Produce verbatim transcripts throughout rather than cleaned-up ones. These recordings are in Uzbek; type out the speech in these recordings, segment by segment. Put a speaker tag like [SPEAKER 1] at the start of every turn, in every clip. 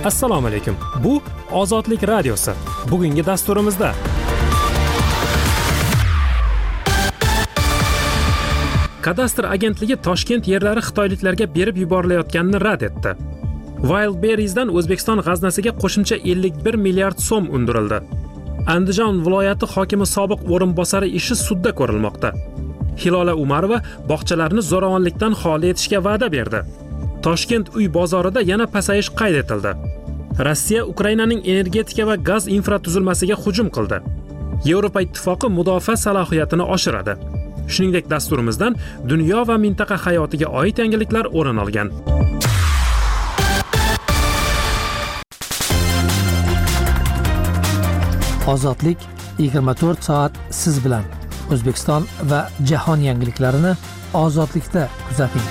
[SPEAKER 1] Assalomu alaykum. Bu Ozodlik radiosi. Bugungi dasturimizda Kadastr agentligi Toshkent yerlari xitoyliklarga berib yuborilayotganini rad etdi. Wildberries'dan O'zbekiston g'aznasiga qo'shimcha ellik bir milliard so'm undirildi. Andijon viloyati hokimi sobiq o'rinbosari ishi sudda ko'rilmoqda. Hilola Umarova bog'chalarni zo'ravonlikdan xoli etishga va'da berdi. Toshkent uy bozorida yana pasayish qayd etildi. Rossiya Ukrainaning energetika va gaz infratuzilmasiga hujum qildi. Yevropa ittifoqi mudofaa salohiyatini oshiradi. Shuningdek, dasturimizdan dunyo va mintaqa hayotiga oid yangiliklar o'rin olgan.
[SPEAKER 2] Ozodlik yigirma to'rt soat siz bilan. O'zbekiston va jahon yangiliklarini Ozodlikda kuzating.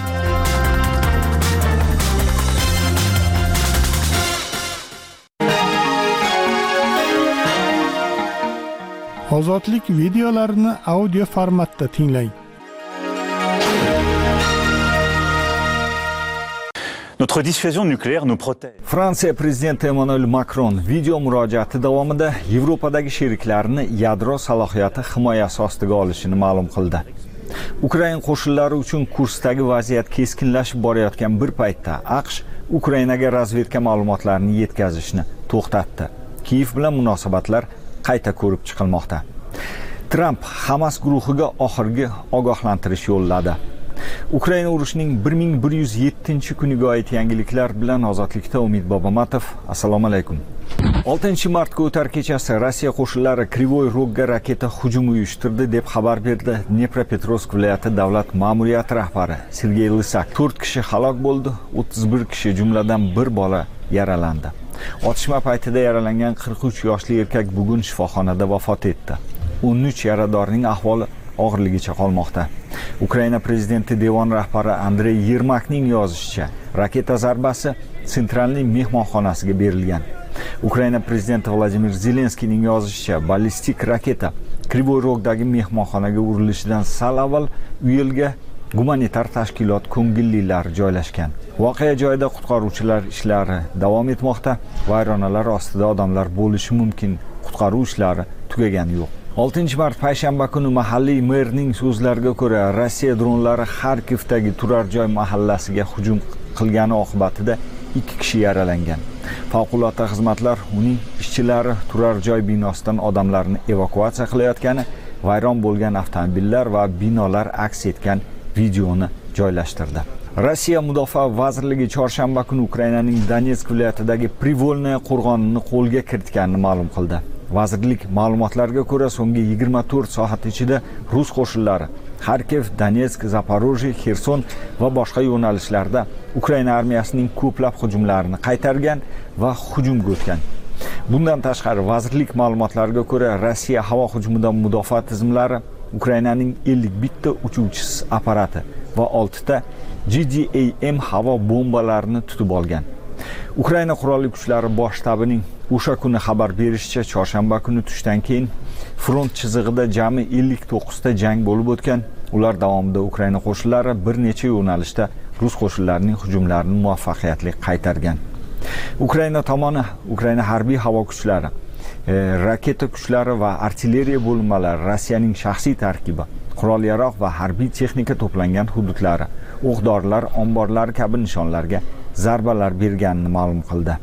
[SPEAKER 3] Ozodlik videolarini audio formatda tinglang.
[SPEAKER 4] Notre dissuasion nucléaire nous protège.
[SPEAKER 5] Fransiya prezidenti Emmanuel Macron video murojaati davomida Yevropadagi sheriklarini yadro salohiyati himoyasi ostiga olishini ma'lum qildi. Ukraina qo'shinlari uchun Kursdagi vaziyat keskinlashib borayotgan bir paytda AQSh Ukrainaga razvedka ma'lumotlarini yetkazishni to'xtatdi. Kiyev bilan munosabatlar qayta ko'rib chiqilmoqda. Trump Hamas guruhiga oxirgi ogohlantirish yo'lladi. Ukraina urushining bir ming bir yuz yettinchi kuniga oid yangiliklar bilan Ozodlikda Umid Bobomatov. Assalomu alaykum. oltinchi martga o'tar kechasi Rossiya qo'shinlari Krivoy Rogga raketa hujumi uyushtirdi deb xabar berdi Dnepropetrovsk viloyati davlat ma'muriyati rahbari Sergey Lysak. to'rt kishi halok bo'ldi, o'ttiz bir kishi jumladan bir bola yaralandi. Otishma paytida yaralangan qirq uch yoshli erkak bugun shifoxonada vafot etdi. o'n uch yaradorning ahvoli og'irligicha qolmoqda. Ukraina prezidenti devon rahbari Andrey Yermakning yozishicha, raketa zarbasi Sentralniy mehmonxonasiga berilgan. Ukraina prezidenti Vladimir Zelenskiyning yozishicha, ballistik raketa Krivoy Rogdagi mehmonxonaga urilishidan sal avval u yerga gumanitar tashkilot ko'ngillilari joylashgan. Voqea joyida qutqaruvchilar ishlari davom etmoqda. Vayronalar ostida odamlar bo'lishi mumkin. Qutqaruv ishlari tugagani yo'q. oltinchi mart payshanba kuni mahalliy merning so'zlariga ko'ra, Rossiya dronlari Xarkivdagi turar joy mahallasiga hujum qilgani oqibatida ikki kishi yaralangan. Favqulodda xizmatlar uning ishchilari turar joy binosidan odamlarni evakuatsiya qilayotgani, vayron bo'lgan avtomobillar va binolar aks etgan videoni joylashtirdi. Rossiya Mudofaa vazirligi chorshanba kuni Ukrainaning Donetsk viloyatidagi Privolnoye qo'rg'onini qo'lga kiritganini ma'lum qildi. Vazirlik ma'lumotlariga ko'ra, so'nggi yigirma to'rt soat ichida rus qo'shinlari Xarkiv, Donetsk, Zaporojye, Xerson va boshqa yo'nalishlarda Ukraina armiyasining ko'plab hujumlarini qaytargan va hujumga o'tgan. Bundan tashqari, vazirlik ma'lumotlariga ko'ra, Rossiya havo hujumidan mudofaa tizimlari Ukrainaning ellik bitta uchuvchisiz apparati va oltita G D A M havo bombalarini tutib olgan. Ukraina qurolli kuchlari bosh shtabining o'sha kuni xabar berishicha, chorshanba kuni tushdan keyin front chizig'ida jami ellik to'qqizta jang bo'lib o'tgan. Ular davomida Ukraina qo'shinlari bir necha yo'nalishda rus qo'shinlarining hujumlarini muvaffaqiyatli qaytargan. Ukraina tomoni, Ukraina harbiy havo kuchlari, e, raketa kuchlari va artilleriya bo'linmalari, Rossiyaning shaxsiy tarkibi, qurol-yarog' va harbiy texnika to'plangan hududlari, o'q-dorilar, omborlar kabi nishonlarga zarbalar berganini ma'lum qildi.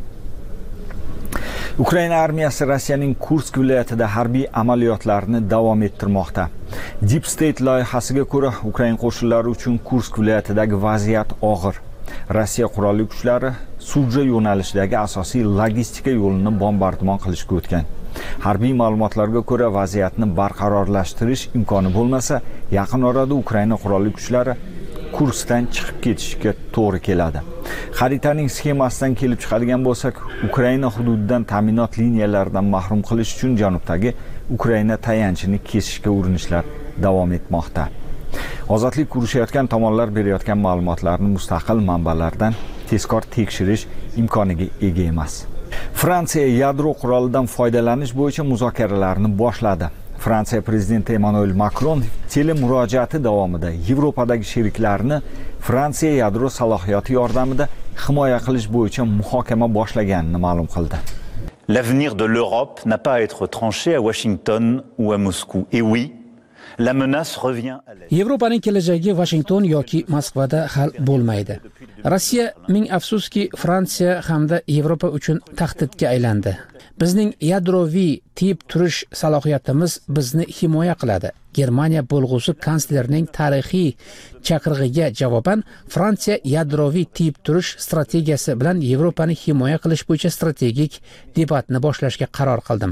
[SPEAKER 5] Ukraina armiyasi Rossiyaning Kursk viloyatida harbiy amaliyotlarni davom ettirmoqda. Deep State loyihasiga ko'ra, Ukraina qo'shinlari uchun Kursk viloyatidagi vaziyat og'ir. Rossiya qurolli kuchlari Suja yo'nalishidagi asosiy logistika yo'lini bombardimon qilishga o'tgan. Harbiy ma'lumotlarga ko'ra, vaziyatni barqarorlashtirish imkoni bo'lmasa, yaqin orada Ukraina qurolli kuchlari Kurskdan chiqib ketishga to'g'ri keladi. Xaritaning sxemasidan kelib chiqadigan bo'lsak, Ukraina hududidan ta'minot liniyalaridan mahrum qilish uchun janubdagi Ukraina tayanchini kesishga urinishlar davom etmoqda. Ozodlik urushayotgan tomonlar berayotgan ma'lumotlarni mustaqil manbalardan tezkor tekshirish imkoniga ega emas. Fransiya yadro qurolidan foydalanish bo'yicha muzokaralarni boshladi. Fransiya prezidenti Emmanuel Macron telemurojaati davomida Yevropadagi sheriklarini Fransiya yadro salohiyati yordamida himoya qilish bo'yicha muhokama boshlaganini ma'lum qildi.
[SPEAKER 4] L'avenir de l'Europe n'a pas à être tranché à Washington ou à Moscou. Et oui, la menace revient à l'est.
[SPEAKER 6] Yevropaning kelajagi Washington yoki Moskvada hal bo'lmaydi. Rossiya ming afsuski Fransiya hamda Yevropa uchun tahdidga aylandi. Bizning yadroviy tip turish salohiyatimiz bizni himoya qiladi. Germaniya bo'lg'usi kanslerning tarixiy chaqirig'iga javoban Fransiya yadroviy tip turish strategiyasi bilan Yevropani himoya qilish bo'yicha strategik debatni boshlashga qaror qildim.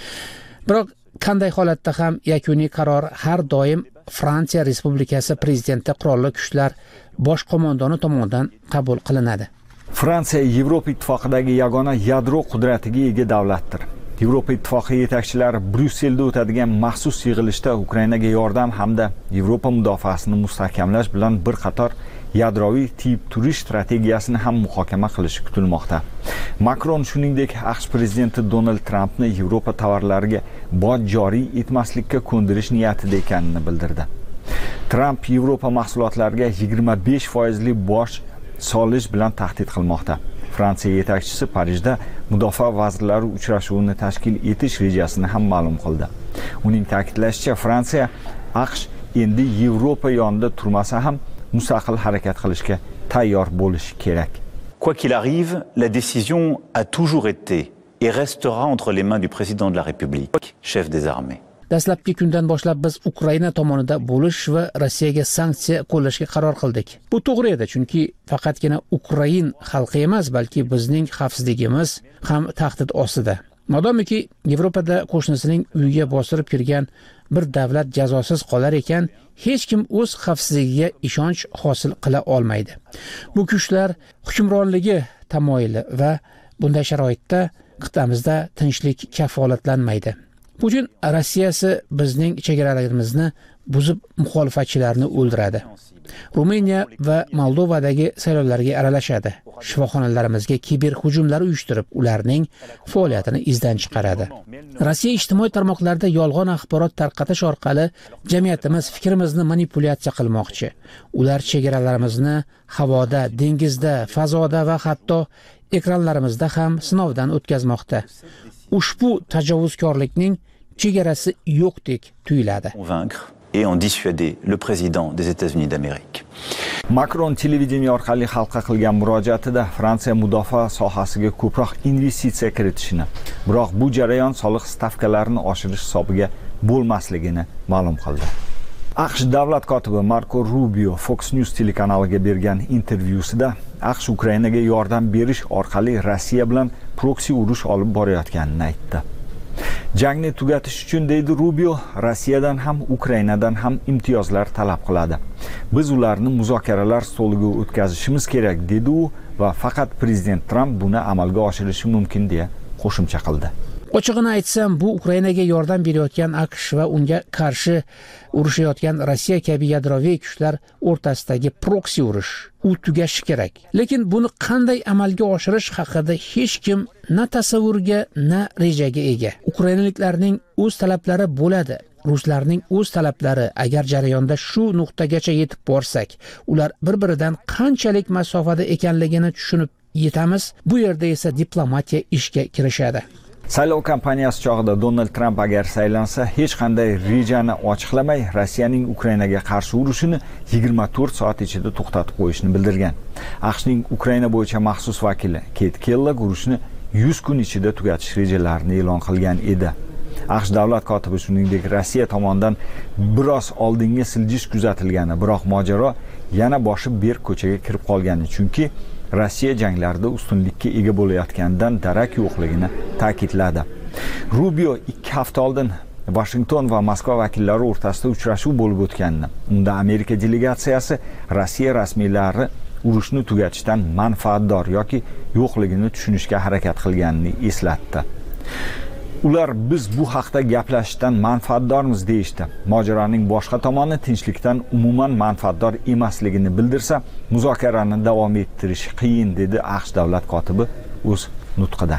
[SPEAKER 6] Biroq qanday holatda ham yakuniy qaror har doim Fransiya Respublikasi prezidenti qurolli kuchlar bosh qo'mondoni tomonidan qabul qilinadi.
[SPEAKER 5] Fransiya Yevropa ittifoqidagi yagona yadro qudratiga ega davlatdir. Yevropa ittifoqi yetakchilari Bryusselda o'tadigan maxsus yig'ilishda Ukrainaga yordam hamda Yevropa mudofaasini mustahkamlash bilan bir qator yadroviy tip turish strategiyasini ham muhokama qilishi kutilmoqda. Makron shuningdek AQSh prezidenti Donald Trampni Yevropa tovarlariga boj joriy etmaslikka ko'ndirish niyatida ekanini bildirdi. Tramp Yevropa mahsulotlariga yigirma besh foizli boj solish bilan tahdid qilmoqda. Fransiya yetakchisi Parijda mudofaa vazirlari uchrashuvini tashkil etish rejasini ham ma'lum qildi. Uning ta'kidlashicha, Fransiya AQSh endi Yevropa yonida turmasa ham mustaqil harakat qilishga tayyor bo'lishi kerak.
[SPEAKER 4] Quoi qu'il arrive, la décision a toujours été et restera entre les mains du président de la République, chef des armées.
[SPEAKER 6] Dastlabki kundan boshlab biz Ukraina tomonida bo'lish va Rossiyaga sanksiya qo'llashga qaror qildik. Bu to'g'ri edi, chunki faqatgina Ukrain xalqi emas, balki bizning xavfsizligimiz ham tahdid ostida. Modomiki Yevropada qo'shnisining uyiga bostirib kirgan bir davlat jazosiz qolar ekan, hech kim o'z xavfsizligiga ishonch hosil qila olmaydi. Bu kuchlar hukmronligi tamoyili va bunday sharoitda qit'amizda tinchlik kafolatlanmaydi. Putin Rossiyasi bizning chegaralarimizni buzib muxolifatchilarni o'ldiradi. Ruminiya va Moldovadagi saylovlarga aralashadi. Shifoxonalarimizga kiber hujumlar uyushtirib, ularning faoliyatini izdan chiqaradi. Rossiya ijtimoiy tarmoqlarda yolg'on axborot tarqatish orqali jamiyatimiz fikrimizni manipulyatsiya qilmoqchi. Ular chegaralarimizni havoda, dengizda, fazoda va hatto ekranlarimizda ham sinovdan o'tkazmoqda. Ushbu tajovuzkorlikning chegarasi yo'qdek tuyuladi.
[SPEAKER 4] Convaincre et en dissuader le président des États-Unis d'Amérique.
[SPEAKER 5] Macron televideniya orqali xalqqa qilgan murojaatida Fransiya mudofaa sohasiga ko'proq investitsiya kiritishini, biroq bu jarayon soliq stavkalarini oshirish hisobiga bo'lmasligini ma'lum qildi. AQSh davlat kotibi Marco Rubio Fox News telekanaliga bergan intervyusida AQSh Ukrainaga yordam berish orqali Rossiya bilan proksi urush olib borayotganini aytdi. Jangni tugatish uchun, deydi Rubio, Rossiyadan ham Ukrainadan ham imtiyozlar talab qiladi. Biz ularni muzokaralar stoliga o'tkazishimiz kerak, dedi u va faqat prezident Tramp buni amalga oshirishi mumkin deya qo'shimcha qildi.
[SPEAKER 6] Ochig'ini aytsam, bu Ukrainaga yordam berayotgan AQSh va unga qarshi urushayotgan Rossiya kabi yadroviy kuchlar o'rtasidagi proksi urush. U tugashi kerak. Lekin buni qanday amalga oshirish haqida hech kim na tasavvurga, na rejaga ega. Ukrainaliklarning o'z talablari bo'ladi. Ruslarning o'z talablari, agar jarayonda shu nuqtagacha yetib borsak, ular bir-biridan qanchalik masofada ekanligini tushunib yetamiz. Bu yerda esa diplomatiya ishga kirishadi.
[SPEAKER 5] Saylov kampaniyasi chog'ida Donald Tramp agar saylansa, hech qanday rejani ochiqlamay, Rossiyaning Ukrainaga qarshi urushini yigirma to'rt soat ichida to'xtatib qo'yishni bildirgan. AQShning Ukraina bo'yicha maxsus vakili Kate Kellogg urushni yuz kun ichida tugatish rejalarini e'lon qilgan edi. AQSh davlat kotibi shuningdek Rossiya tomonidan biroz oldinga siljish kuzatilgani, biroq mojaro yana boshi berk ko'chaga kirib qolgani, chunki Rossiya janglarda ustunlikka ega bo'layotganidan darak yo'qligini ta'kidladi. Rubio ikki hafta oldin Washington va Moskva vakillari o'rtasida uchrashuv bo'lib o'tganini, unda Amerika delegatsiyasi Rossiya rasmiylari urushni tugatishdan manfaatdor yoki yo'qligini tushunishga harakat qilganini eslatdi. Ular biz bu haqda gaplashishdan manfaatdormiz deyishdi. Mojaroning boshqa tomoni tinchlikdan umuman manfaatdor emasligini bildirsa, muzokarani davom ettirish qiyin, dedi AQSh davlat kotibi o'z nutqida.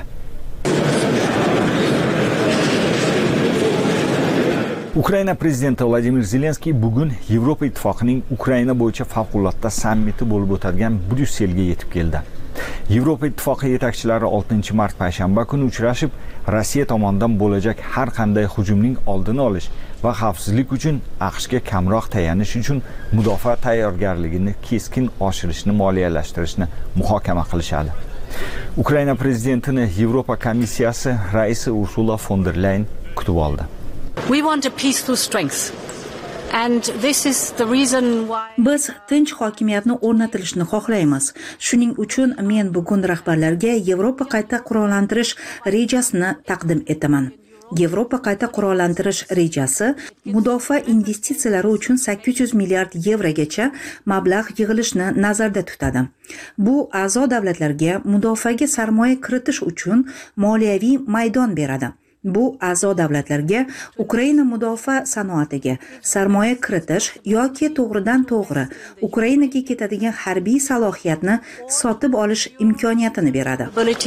[SPEAKER 5] Ukraina prezidenti Vladimir Zelenskiy bugun Yevropa ittifoqining Ukraina bo'yicha favqulodda sammiti bo'lib o'tadigan Bryusselga yetib keldi. Yevropa Ittifoqi yetakchilari oltinchi mart payshanba kuni uchrashib, Rossiya tomonidan bo'lajak har qanday hujumning oldini olish va xavfsizlik uchun AQShga kamroq tayanish uchun mudofaa tayyorgarligini keskin oshirishni moliyalashtirishni muhokama qilishadi. Ukraina prezidentini Yevropa komissiyasi raisi Ursula von der Leyen kutib oldi.
[SPEAKER 7] We want a peaceful strength. And this is the reason why
[SPEAKER 8] Biz tinch hokimiyatni o'rnatilishini xohlaymiz. Shuning uchun men bugun rahbarlarga Yevropa qayta qurollantirish rejasini taqdim etaman. Yevropa qayta qurollantirish rejasi mudofaa investitsiyalari uchun sakkiz yuz milliard yevrogacha mablag' yig'ilishni nazarda tutadi. Bu a'zo davlatlarga mudofaaga sarmoya kiritish uchun moliyaviy maydon beradi. Bu a'zo davlatlarga Ukraina mudofaa sanoatiga sarmoya kiritish yoki to'g'ridan to'g'ri Ukrainaga ketadigan harbiy salohiyatni sotib olish imkoniyatini beradi.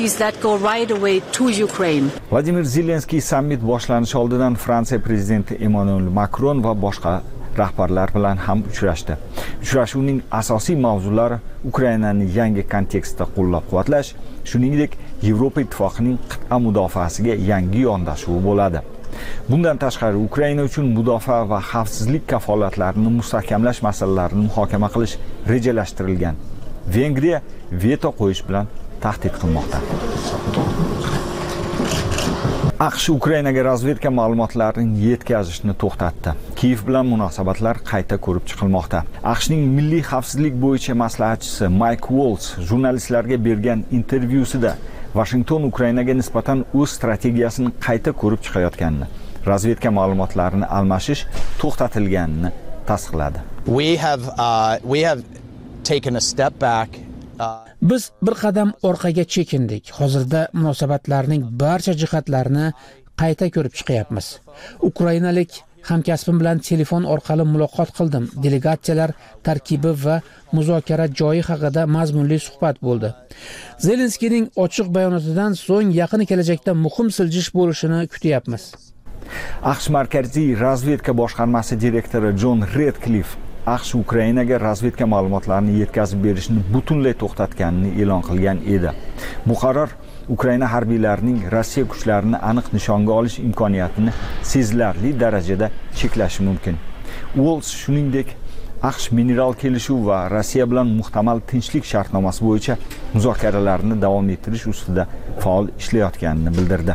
[SPEAKER 5] Vladimir Zelenskiy sammit boshlanishi oldidan Fransiya prezidenti Emmanuel Macron va boshqa rahbarlar bilan ham uchrashdi. Uchrashuvning asosiy mavzulari Ukrainani yangi kontekstda qo'llab-quvvatlash, shuningdek Yevropa Ittifoqining qit'a mudofaasiga yangi yondashuvi bo'ladi. Bundan tashqari Ukraina uchun mudofaa va xavfsizlik kafolatlarini mustahkamlash masalalarini muhokama qilish rejalashtirilgan. Vengriya veto qo'yish bilan tahdid qilmoqda. AQSh Ukrainaga razvedka ma'lumotlarini yetkazishni to'xtatdi. Kiyev bilan munosabatlar qayta ko'rib chiqilmoqda. AQShning milliy xavfsizlik bo'yicha maslahatchisi Mike Waltz jurnalistlarga bergan intervyusida Washington Ukrainaga nisbatan o'z strategiyasini qayta ko'rib chiqayotganini, razvedka ma'lumotlarini almashish to'xtatilganini tasdiqladi.
[SPEAKER 9] We have uh, we have taken a step back.
[SPEAKER 6] Biz bir qadam orqaga chekindik. Hozirda munosabatlarning barcha jihatlarini qayta ko'rib chiqyapmiz. Ukrainalik hamkasbim bilan telefon orqali muloqot qildim. Delegatsiyalar tarkibi va muzokara joyi haqida mazmunli suhbat bo'ldi. Zelenskiyning ochiq bayonotidan so'ng yaqin kelajakda muhim siljish bo'lishini kutyapmiz.
[SPEAKER 5] AQSh Markaziy razvedka boshqarmasi direktori John Redcliffe AQSh Ukrainaga razvedka ma'lumotlarini yetkazib berishni butunlay to'xtatganini e'lon qilgan edi. Bu qaror Ukraina harbiylarining Rossiya kuchlarini aniq nishonga olish imkoniyatini sezilarli darajada cheklashi mumkin. Waltz shuningdek AQSh mineral kelishuv va Rossiya bilan muhtamal tinchlik shartnomasi bo'yicha muzokaralarni davom ettirish ustida faol ishlayotganini bildirdi.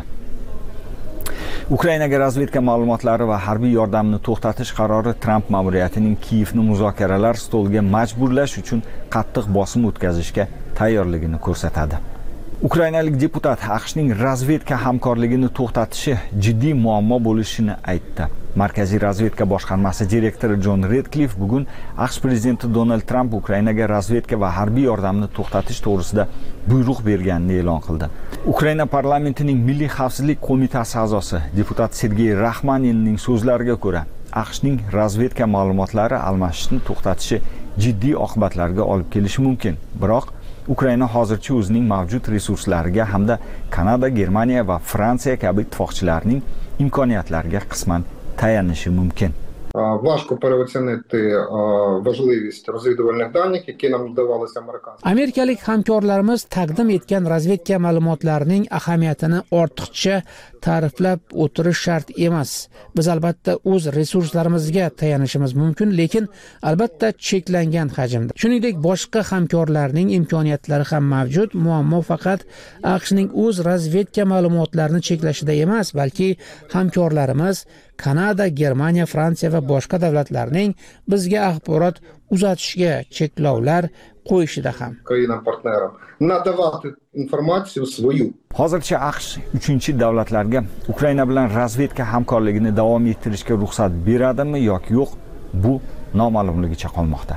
[SPEAKER 5] Ukrainaga razvedka ma'lumotlari va harbiy yordamni to'xtatish qarori Trump ma'muriyatining Kiyevni muzokaralar stoliga majburlash uchun qattiq bosim o'tkazishga tayyorligini ko'rsatadi. Ukrainalik deputat AQShning razvedka hamkorligini to'xtatishi jiddiy muammo bo'lishini aytdi. Markaziy razvedka boshqarmasi direktori John Redcliffe bugun AQSh prezidenti Donald Trump Ukrainaga razvedka va harbiy yordamni to'xtatish to'g'risida buyruq berganini e'lon qildi. Ukraina parlamentining Milliy xavfsizlik qo'mitasi a'zosi deputat Sergey Raxmaninning so'zlariga ko'ra, AQShning razvedka ma'lumotlari almashishni to'xtatishi jiddiy oqibatlarga olib kelishi mumkin. Biroq Ukraina hozircha o'zining mavjud resurslariga hamda Kanada, Germaniya va Fransiya kabi ittifoqchilarning imkoniyatlariga qisman tayanishi mumkin.
[SPEAKER 10] Важко переоцінити важливість розвідувальних даних, які нам надавалися американськими.
[SPEAKER 6] Amerikalik hamkorlarimiz taqdim etgan razvedka ma'lumotlarining ahamiyatini ortiqcha ta'riflab o'tirish shart emas. Biz albatta o'z resurslarimizga tayanishimiz mumkin, lekin albatta cheklangan hajmda. Shuningdek, boshqa hamkorlarning imkoniyatlari ham mavjud. Muammo faqat AQShning o'z razvedka ma'lumotlarini cheklashida emas, balki hamkorlarimiz Kanada, Germaniya, Fransiya va boshqa davlatlarning bizga axborot uzatishga cheklovlar qo'yishida ham.
[SPEAKER 10] Країнам-партнерам надавати інформацію свою.
[SPEAKER 5] Hozircha AQSh uchinchi davlatlarga Ukraina bilan razvedka hamkorligini davom ettirishga ruxsat beradimi yoki yo'q, bu noma'lumligicha qolmoqda.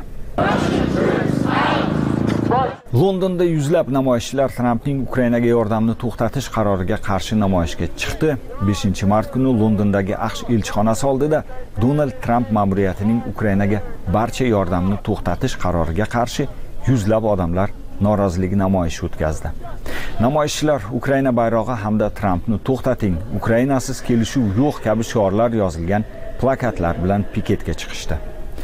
[SPEAKER 5] Londonda yuzlab namoyishchilar Trumpning Ukrainaga yordamni to'xtatish qaroriga qarshi namoyishga chiqdi. beshinchi mart kuni Londondagi AQSh elchixonasi oldida Donald Trump ma'muriyatining Ukrainaga barcha yordamni to'xtatish qaroriga qarshi yuzlab odamlar norozilik namoyishi o'tkazdi. Namoyishchilar Ukraina bayrog'i hamda Trumpni to'xtating, Ukrainasiz kelishuv yo'q kabi shiorlar yozilgan plakatlar bilan piketga chiqishdi.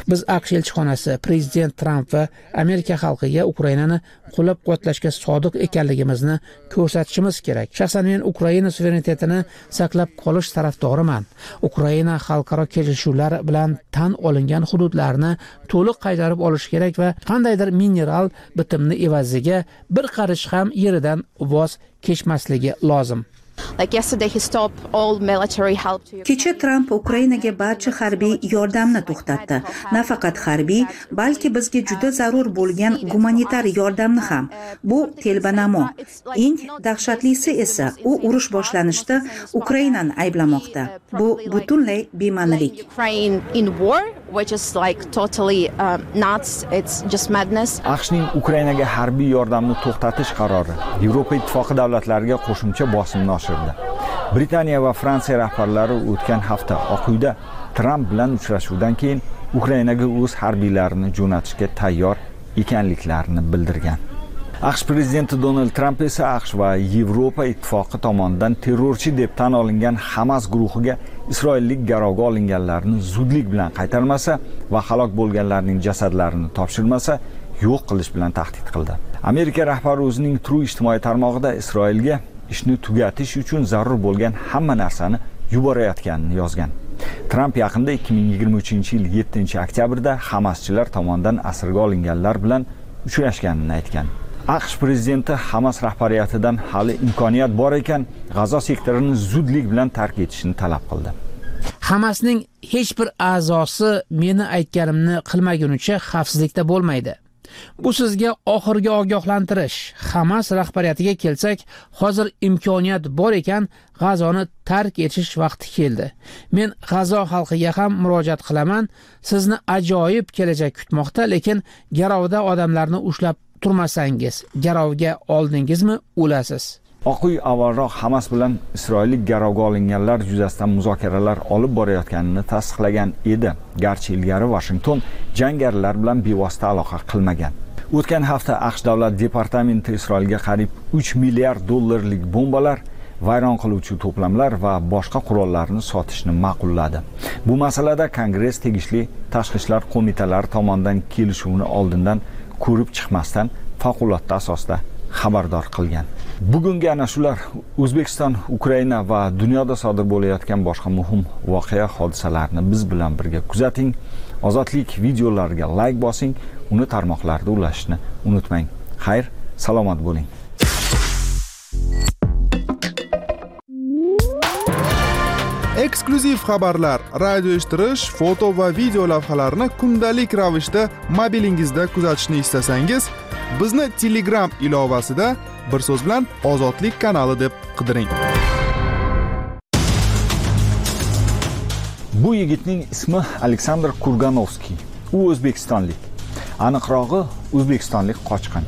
[SPEAKER 6] Biz AQSh elchixonasi, prezident Tramp va Amerika xalqiga Ukrainani qo'llab-quvvatlashga sodiq ekanligimizni ko'rsatishimiz kerak. Shaxsan men Ukraina suverenitetini saqlab qolish tarafdoriman. Ukraina xalqaro kelishuvlar bilan tan olingan hududlarni to'liq qaytarib olish kerak va qandaydir mineral bitimni evaziga bir qarish ham yeridan voz kechmasligi lozim.
[SPEAKER 11] Like yesterday, he stopped all military help to Ukraine.
[SPEAKER 8] Kecha Tramp Ukrainaga barcha harbiy yordamni to'xtatdi. Nafaqat harbiy, balki bizga juda zarur bo'lgan gumanitar yordamni ham. Bu telbanamo. Eng dahshatlisi esa u urush boshlanishda Ukrainani ayblamoqda. Bu butunlay bema'nilik.
[SPEAKER 11] Ukraine in war, which is like totally um, nuts. It's just madness.
[SPEAKER 5] AQShning Ukrainaga harbiy yordamni to'xtatish qarori Yevropa ittifoqi davlatlariga qo'shimcha bosimni oshirdi. Britaniya va Fransiya rahbarlari o'tgan hafta Oq uyda Tramp bilan uchrashuvdan keyin Ukrainaga o'z harbiylarini jo'natishga tayyor ekanliklarini bildirgan. AQSh prezidenti Donald Tramp esa AQSh va Yevropa ittifoqi tomonidan terrorchi deb tan olingan Hamas guruhiga isroillik garovga olinganlarni zudlik bilan qaytarmasa va halok bo'lganlarning jasadlarini topshirmasa yo'q qilish bilan tahdid qildi. Amerika rahbari o'zining True ijtimoiy tarmog'ida Isroilga ishni tugatish uchun zarur bo'lgan hamma narsani yuborayotganini yozgan. Tramp yaqinda ikki ming yigirma uchinchi yil yettinchi oktyabrda Hamaschilar tomonidan asirga olinganlar bilan uchrashganini aytgan. AQSh prezidenti Hamas rahbariyatidan hali imkoniyat bor ekan, G'azo sektorini zudlik bilan tark etishni talab qildi.
[SPEAKER 6] Hamasning hech bir a'zosi meni aytganimni qilmagunicha xavfsizlikda bo'lmaydi. Bu sizga oxirgi ogohlantirish. Hamas rahbariyatiga kelsak, hozir imkoniyat bor ekan, G'azoni tark etish vaqti keldi. Men G'azo xalqiga ham murojaat qilaman. Sizni ajoyib kelajak kutmoqda, lekin garovda odamlarni ushlab turmasangiz, garovga oldingizmi, o'lasiz.
[SPEAKER 5] Oq uy avvalroq Hamas bilan isroillik garovga olinganlar yuzasidan muzokaralar olib borayotganini tasdiqlagan edi. Garchi ilgari Washington jangarilar bilan bevosita aloqa qilmagan. O'tgan hafta AQSh davlat departamenti Isroilga qariyb uch milliard dollarlik bombalar, vayron qiluvchi to'plamlar va boshqa qurollarni sotishni ma'qulladi. Bu masalada Kongress tegishli tashqi ishlar qo'mitalari tomonidan kelishuvni oldindan ko'rib chiqmasdan favqulodda asosda xabardor qilgan. Bugungi ana shular O'zbekiston, Ukraina va dunyoda sodir bo'layotgan boshqa muhim voqea hodisalarni biz bilan birga kuzating. Ozodlik videolariga like bosing, uni tarmoqlarda ulashishni unutmang. Xayr, salomat bo'ling.
[SPEAKER 12] Eksklyuziv xabarlar, radio eshittirish, foto va video lavhalarni kundalik ravishda mobilingizda kuzatishni istasangiz, bizni Telegram ilovasida bir so'z bilan Ozodlik kanali deb qidiring.
[SPEAKER 5] Bu yigitning ismi Aleksandr Kurganovskiy. U o'zbekistonlik. Aniqrog'i, o'zbekistonlik qochqin.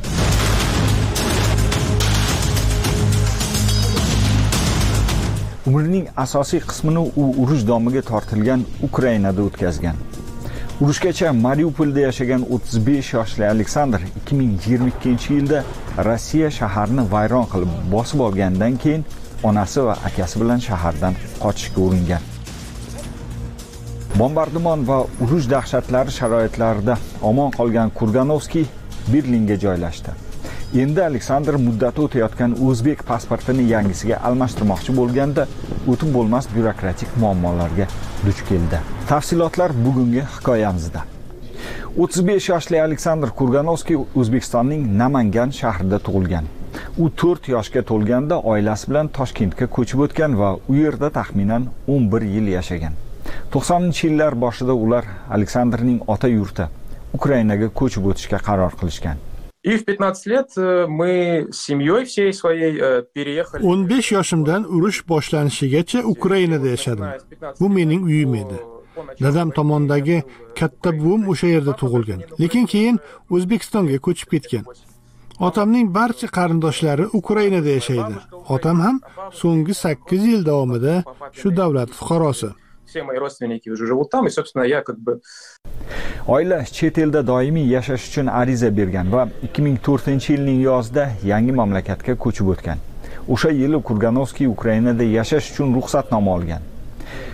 [SPEAKER 5] Umrining asosiy qismini u urush domiga tortilgan Ukrainada o'tkazgan. Urushgacha Mariupolda yashagan o'ttiz besh yoshli Aleksandr ikki ming yigirma ikkinchi yilda Rossiya shaharni vayron qilib bosib olgandan keyin onasi va akasi bilan shahardan qochishga uringan. Bombardimon va urush dahshatlari sharoitlarida omon qolgan Kurganovskiy Berlinga joylashdi. Endi Aleksandr muddati o'tayotgan o'zbek pasportini yangisiga almashtirmoqchi bo'lganda o'tib bo'lmas byurokratik muammolarga duch keldi. Tafsilotlar bugungi hikoyamizda. o'ttiz besh yoshli Aleksandr Kurganovskiy O'zbekistonning Namangan shahrida tug'ilgan. U to'rt yoshga to'lganda oilasi bilan Toshkentga ko'chib o'tgan va u yerda taxminan o'n bir yil yashagan. to'qsoninchi yillar boshida ular Aleksandrning ota yurti Ukrainaga ko'chib o'tishga qaror qilishgan.
[SPEAKER 13] И в пятнадцать лет мы с семьей всей своей переехали.
[SPEAKER 3] o'n besh yoshimdan urush boshlanishigacha Ukrainada yashadim. Bu mening uyim edi. Dadam tomondagi katta buvim o'sha yerda tug'ilgan, lekin keyin O'zbekistonga ko'chib ketgan. Otamning barcha qarindoshlari Ukrainada yashaydi. Otam ham so'nggi sakkiz yil davomida shu davlat fuqarosi.
[SPEAKER 13] Все мои родственники уже живут там, и, собственно, я как бы...
[SPEAKER 5] Oila chet elda doimiy yashash uchun ariza bergan va ikki ming to'rtinchi yilning yozida yangi mamlakatga ko'chib o'tgan. O'sha yili Kurganovskiy Ukrainada yashash uchun ruxsatnoma olgan.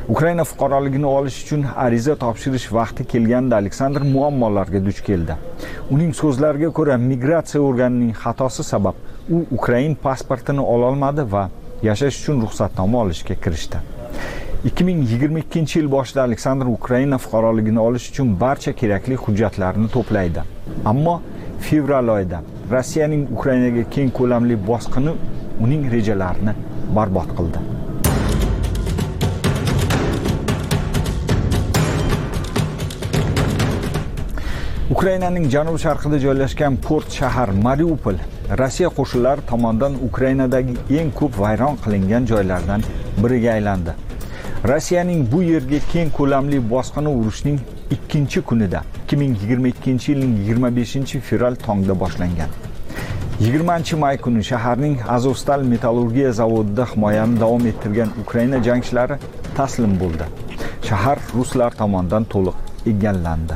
[SPEAKER 5] Ukraina fuqaroligini olish uchun ariza topshirish vaqti kelganda Aleksandr muammolarga duch keldi. Uning so'zlariga ko'ra, migratsiya organining xatosi sabab u Ukrain pasportini ola olmadi va yashash uchun ruxsatnoma olishga kirishdi. ikki ming yigirma ikkinchi yil boshida Aleksandr Ukraina fuqaroligini olish uchun barcha kerakli hujjatlarni to'playdi. Ammo fevral oyida Rossiyaning Ukrainaga keng ko'lamli bosqini uning rejalarini barbod qildi. Ukrainaning janub-sharqida joylashgan port shahar Mariupol Rossiya qo'shinlari tomonidan Ukrainadagi eng ko'p vayron qilingan joylardan biriga aylandi. Rossiyaning bu yerga keng ko'lamli bosqini urishning ikkinchi kunida ikki ming yigirma ikkinchi yilning yigirma beshinchi fevral tongda boshlangan. yigirmanchi may kuni shaharning Azovstal metallurgiya zavodida himoyani davom ettirgan Ukraina jangchilari taslim bo'ldi. Shahar ruslar tomonidan to'liq egallandi.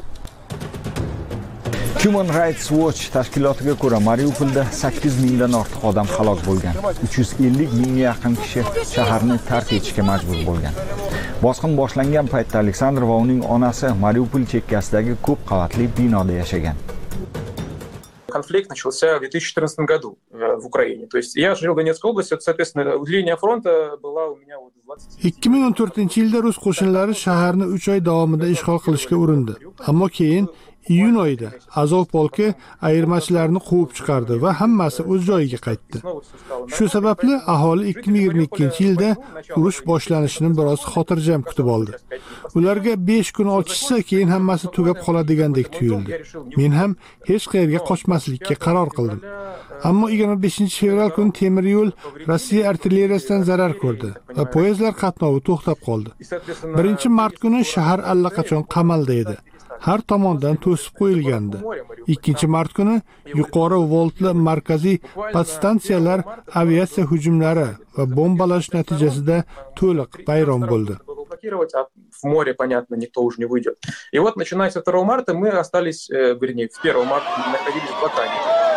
[SPEAKER 5] Human Rights Watch tashkilotiga ko'ra Mariupolda sakkiz mingdan ortiq odam halok bo'lgan. uch yuz ellik mingga yaqin kishi shaharni tark etishga majbur bo'lgan. Bosqin boshlangan paytda Aleksandr va uning onasi Mariupol chekkasidagi ko'p qavatli binoda yashagan.
[SPEAKER 13] Конфликт начался в две тысячи четырнадцатом году в Украине. То есть я жил в Донецкой области, соответственно, линия фронта была у меня вот двадцать.
[SPEAKER 3] ikki ming o'n to'rtinchi yilda rus qo'shinlari shaharni uch oy davomida ishg'ol qilishga urindi. Ammo keyin iyun oyida Azov polki ayirmachilarni quvib chiqardi va hammasi o'z joyiga qaytdi. Shu sababli aholi ikki ming yigirma ikkinchi yilda urush boshlanishini biroz xotirjam kutib oldi. Ularga besh kun ochishsa, keyin hammasi tugab qoladigandek tuyuldi. Men ham hech qayerga qochmaslikka qaror qildim. Ammo yigirma beshinchi fevral kuni temir yo'l Rossiya artilleriyasidan zarar ko'rdi va poyezdlar qatnovi to'xtab qoldi. birinchi mart kuni shahar allaqachon qamalda edi. Har tomondan to'sib qo'yilgandi. ikkinchi mart kuni yuqori voltli markaziy podstansiyalar aviatsiya hujumlari va bombalash natijasida to'liq vayron bo'ldi.
[SPEAKER 13] А в море, понятно, никто уже не выйдет. И вот, начиная со второго марта, мы остались, э, вернее, в первого марта находились в блокаде.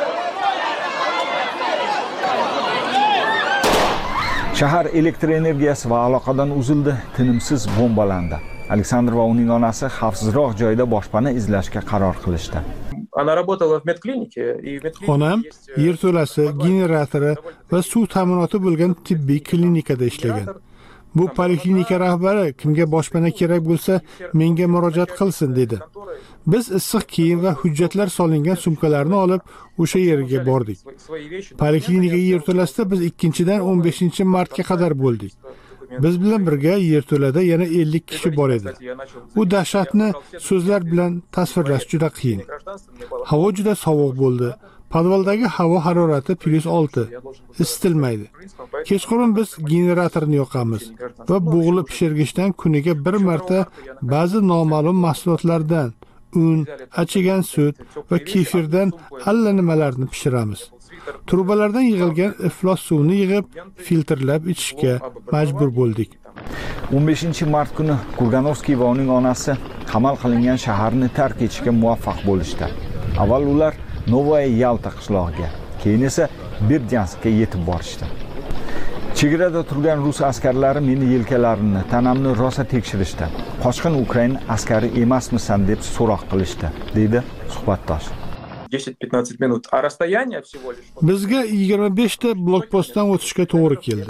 [SPEAKER 5] Shahar elektr energiyasi va aloqadan uzildi, tinimsiz bombalandi. Aleksandr va uning onasi xavfsizroq joyda boshpana izlashga qaror qilishdi.
[SPEAKER 13] Она работала в медклинике, и в медклинике
[SPEAKER 3] Onam yerto'lasi, generatori va suv ta'minoti bo'lgan tibbiy klinikada ishlagan. Bu poliklinika rahbari kimga boshpana kerak bo'lsa, menga murojaat qilsin dedi. Biz issiq kiyim va hujjatlar solingan sumkalarni olib o'sha yerga bordik. Poliklinika yerto'lasida biz ikkinchidan o'n beshinchi martga qadar bo'ldik. Biz bilan birga yerto'lada yana ellik kishi bor edi. U dahshatni so'zlar bilan tasvirlash juda qiyin. Havo juda sovuq bo'ldi. Podvaldagi havo harorati plus olti. Isitilmaydi. Kechqurun biz generatorni yoqamiz va bug'li pishirgichdan kuniga bir marta ba'zi noma'lum mahsulotlardan un, achigan sut va kefirdan allanimalarni pishiramiz. Trubalardan yig'ilgan iflos suvni yig'ib, filtrlab ichishga majbur bo'ldik.
[SPEAKER 5] o'n beshinchi mart kuni Kurganovskiy va uning onasi qamal qilingan shaharni tark etishga muvaffaq bo'lishdi. Avval ular Novaya Yalta qishlog'iga, keyin esa Berdyanskka yetib borishdi. Chegarada turgan rus askarlari meni yelkalarimni, tanamni rosa tekshirishdi. Qochqin Ukraina askari emasmisan deb so'roq qilishdi, dedi suhbatdosh.
[SPEAKER 13] десять-пятнадцать минут. А расстояние всего лишь...
[SPEAKER 3] Bizga yigirma besh ta blokpostdan o'tishga to'g'ri keldi.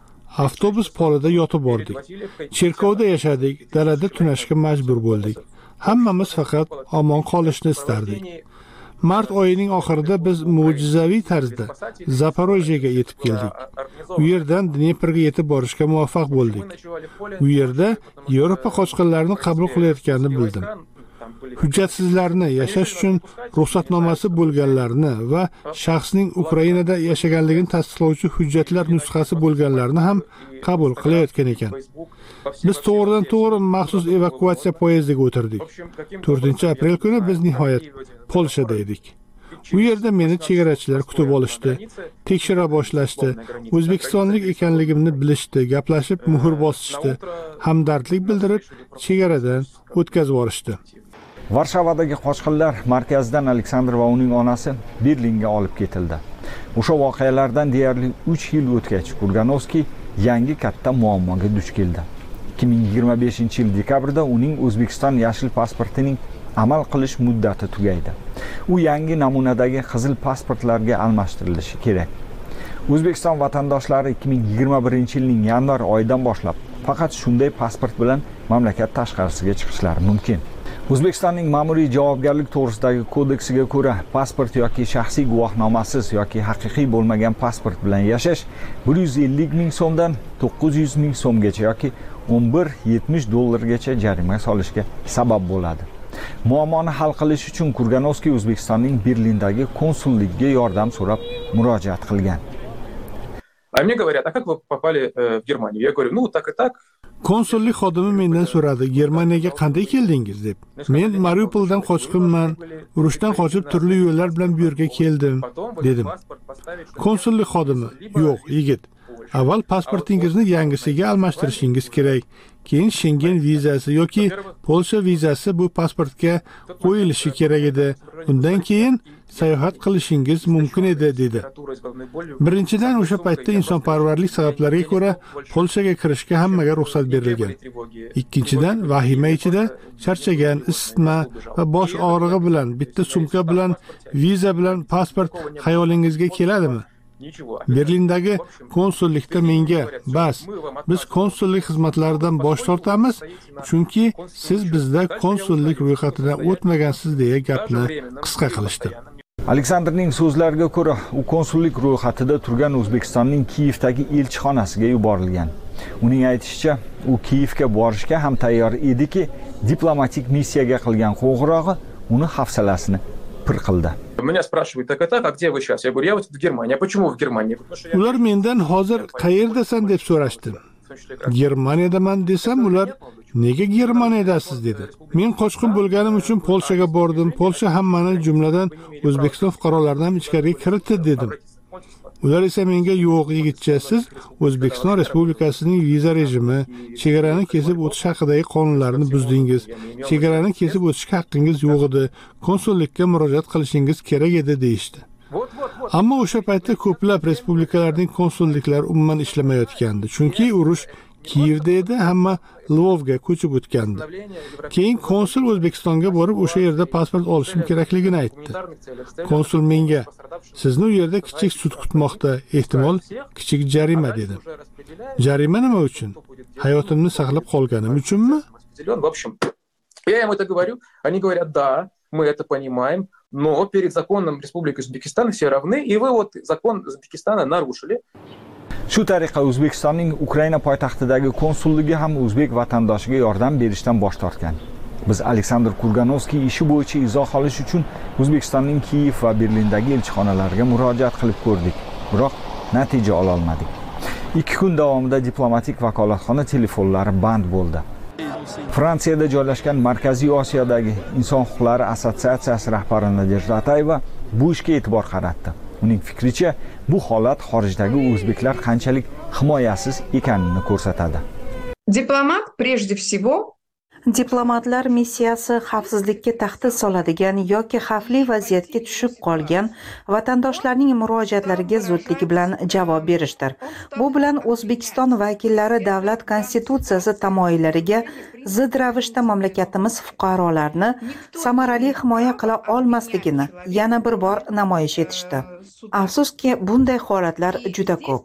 [SPEAKER 3] Avtobus polida yotib bordik. Cherkovda yashadik, dalada tunashga majbur bo'ldik. Hammamiz faqat omon qolishni istardik. Mart oyining oxirida biz mo'jizaviy tarzda Zaporojyega yetib keldik. U yerdan Dneprga yetib borishga muvaffaq bo'ldik. U yerda Yevropa qochqinlarini qabul qilayotganini bildim. Hujjatsizlarni yashash uchun ruxsatnomasi bo'lganlarni va shaxsning Ukrainada yashaganligini tasdiqlovchi hujjatlar nusxasi bo'lganlarni ham qabul qilayotgan ekan. Biz to'g'ridan to'g'ri maxsus evakuatsiya poyezdiga o'tirdik. to'rtinchi aprel kuni biz nihoyat Polshada edik. U yerda meni chegarachilar kutib olishdi, tekshira boshlashdi, O'zbekistonlik ekanligimni bilishdi, gaplashib muhr bosishdi, hamdardlik bildirib chegaradan o'tkazib yuborishdi.
[SPEAKER 5] Varshavadagi qochqinlar markazidan Aleksandr va uning onasi Berlinga olib ketildi. O'sha voqealardan deyarli uch yil o'tgach, Kurganovskiy yangi katta muammoga duch keldi. ikki ming yigirma beshinchi yil dekabrda uning O'zbekiston yashil pasportining amal qilish muddati tugaydi. U yangi namunadagi qizil pasportlarga almashtirilishi kerak. O'zbekiston vatandoshlari ikki ming yigirma birinchi yilning yanvar oyidan boshlab faqat shunday pasport bilan mamlakat tashqarisiga chiqishlari mumkin. O'zbekistonning ma'muriy javobgarlik to'g'risidagi kodeksiga ko'ra, pasport yoki shaxsiy guvohnomasiz yoki haqiqiy bo'lmagan pasport bilan yashash bir yuz ellik ming so'mdan to'qqiz yuz ming so'mgacha yoki o'n bir yetmish dollargacha jarima solishga sabab bo'ladi. Muammoni hal qilish uchun Kurganovskiy O'zbekistonning Berlindagi konsulligiga yordam so'rab murojaat qilgan.
[SPEAKER 13] А мне говорят, а как вы попали в Германию? Я говорю, ну так и так.
[SPEAKER 3] Konsullik xodimi mendan so'radi, Germaniyaga qanday keldingiz deb. Men Mariupoldan qochqinman, urushdan qochib turli yo'llar bilan bu yerga keldim, dedim. Konsullik xodimi, yo'q, yigit. Avval pasportingizni yangisiga almashtirishingiz kerak. Keyin Schengen vizasi yoki Polsha vizasi bu pasportga qo'yilishi kerak edi. Undan keyin sayohat qilishingiz mumkin edi, dedi. Birinchidan, o'sha paytda insonparvarlik sabablariga ko'ra Polshaga kirishga hammaga ruxsat berilgan. Ikkinchidan, vahima ichida charchagan, isitma va bosh og'rig'i bilan bitta sumka bilan, viza bilan pasport xayolingizga keladimi? Berlindagi konsullikda menga, bas, biz konsullik xizmatlaridan bosh tortamiz, chunki siz bizda konsullik ro'yxatidan o'tmagansiz deya gapni qisqa qilishdi.
[SPEAKER 5] Aleksandrning so'zlariga ko'ra, u konsullik ro'yxatida turgan O'zbekistonning Kiyevdagi elchixonasiga yuborilgan. Uning aytishicha, u Kiyevga borishga ham tayyor ediki, diplomatik missiyaga qilgan qo'ng'irog'i uni hafsalasini pir qildi.
[SPEAKER 13] Меня спрашивают, так и так, а где вы сейчас? Я говорю, я вот в Германии. А почему в Германии?
[SPEAKER 3] Ular mendan hozir qayerdasan deb so'rashdi. Germaniyadaman desam, ular nega Germaniyadasiz dedi. Men qochqin bo'lganim uchun Polshaga bordim. Polsha hammani, jumladan O'zbekiston fuqarolarini ham ichkariga kiritdi dedim. Ular esa menga, yo'q yigitcha, siz O'zbekiston Respublikasining viza rejimi, chegarani kesib o'tish haqidagi qonunlarini buzdingiz. Chegarani kesib o'tishga haqqingiz yo'q edi. Konsullikka murojaat qilishingiz kerak edi deyishdi. Ammo o'sha paytda ko'plab respublikalarning konsulliklari umuman ishlamayotgandi, chunki urush Kiyevda edi, hamma Lvovga ko'chib o'tgandi. Keyin konsul O'zbekistonga borib, o'sha yerda pasport olishim kerakligini aytdi. Konsul menga, sizni u yerda kichik sud kutmoqda, ehtimol kichik jarima dedi. Jarima nima uchun? Hayotimni saqlab qolganim uchunmi?
[SPEAKER 13] В общем, я им это говорю, они говорят, да, мы это понимаем, но перед законом Республики Узбекистан все равны, и вы вот закон Узбекистана нарушили.
[SPEAKER 5] Shu tariqa O'zbekistonning Ukraina poytaxtidagi konsulligi ham o'zbek vatandoshiga yordam berishdan bosh tortgan. Biz Aleksandr Kurganovskiy ishi bo'yicha izoh olish uchun O'zbekistonning Kiyev va Berlindagi elchixonalariga murojaat qilib ko'rdik, biroq natija ola olmadik. ikki kun davomida diplomatik vakolatxona telefonlari band bo'ldi. Fransiyada joylashgan Markaziy Osiyodagi Inson huquqlari assotsiatsiyasi rahbari Nadejda Atayeva bu ishga e'tibor qaratdi. Uning fikricha, bu holat xorijdagi o'zbeklar qanchalik himoyasiz ekanini ko'rsatadi.
[SPEAKER 14] Diplomat прежде всего
[SPEAKER 8] Diplomatlar missiyasi xavfsizlikka tahdid soladigan yoki xavfli vaziyatga tushib qolgan vatandoshlarning murojaatlariga zudlik bilan javob berishdir. Bu bilan O'zbekiston vakillari davlat konstitutsiyasi tamoyillariga zid ravishda mamlakatimiz fuqarolarini samarali himoya qila olmasligini yana bir bor namoyish etishdi. Afsuski, bunday holatlar juda ko'p.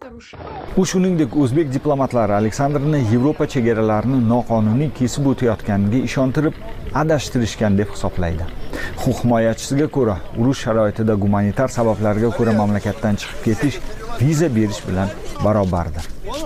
[SPEAKER 5] U shuningdek, o'zbek diplomatlari Aleksandrni Yevropa chegaralarini noqonuniy kesib o'tayotganiga ishontirib, adashtirishgan deb hisoblaydi. Huquq himoyachisiga ko'ra, urush sharoitida gumanitar sabablarga ko'ra mamlakatdan chiqib ketish viza berish bilan barobardir.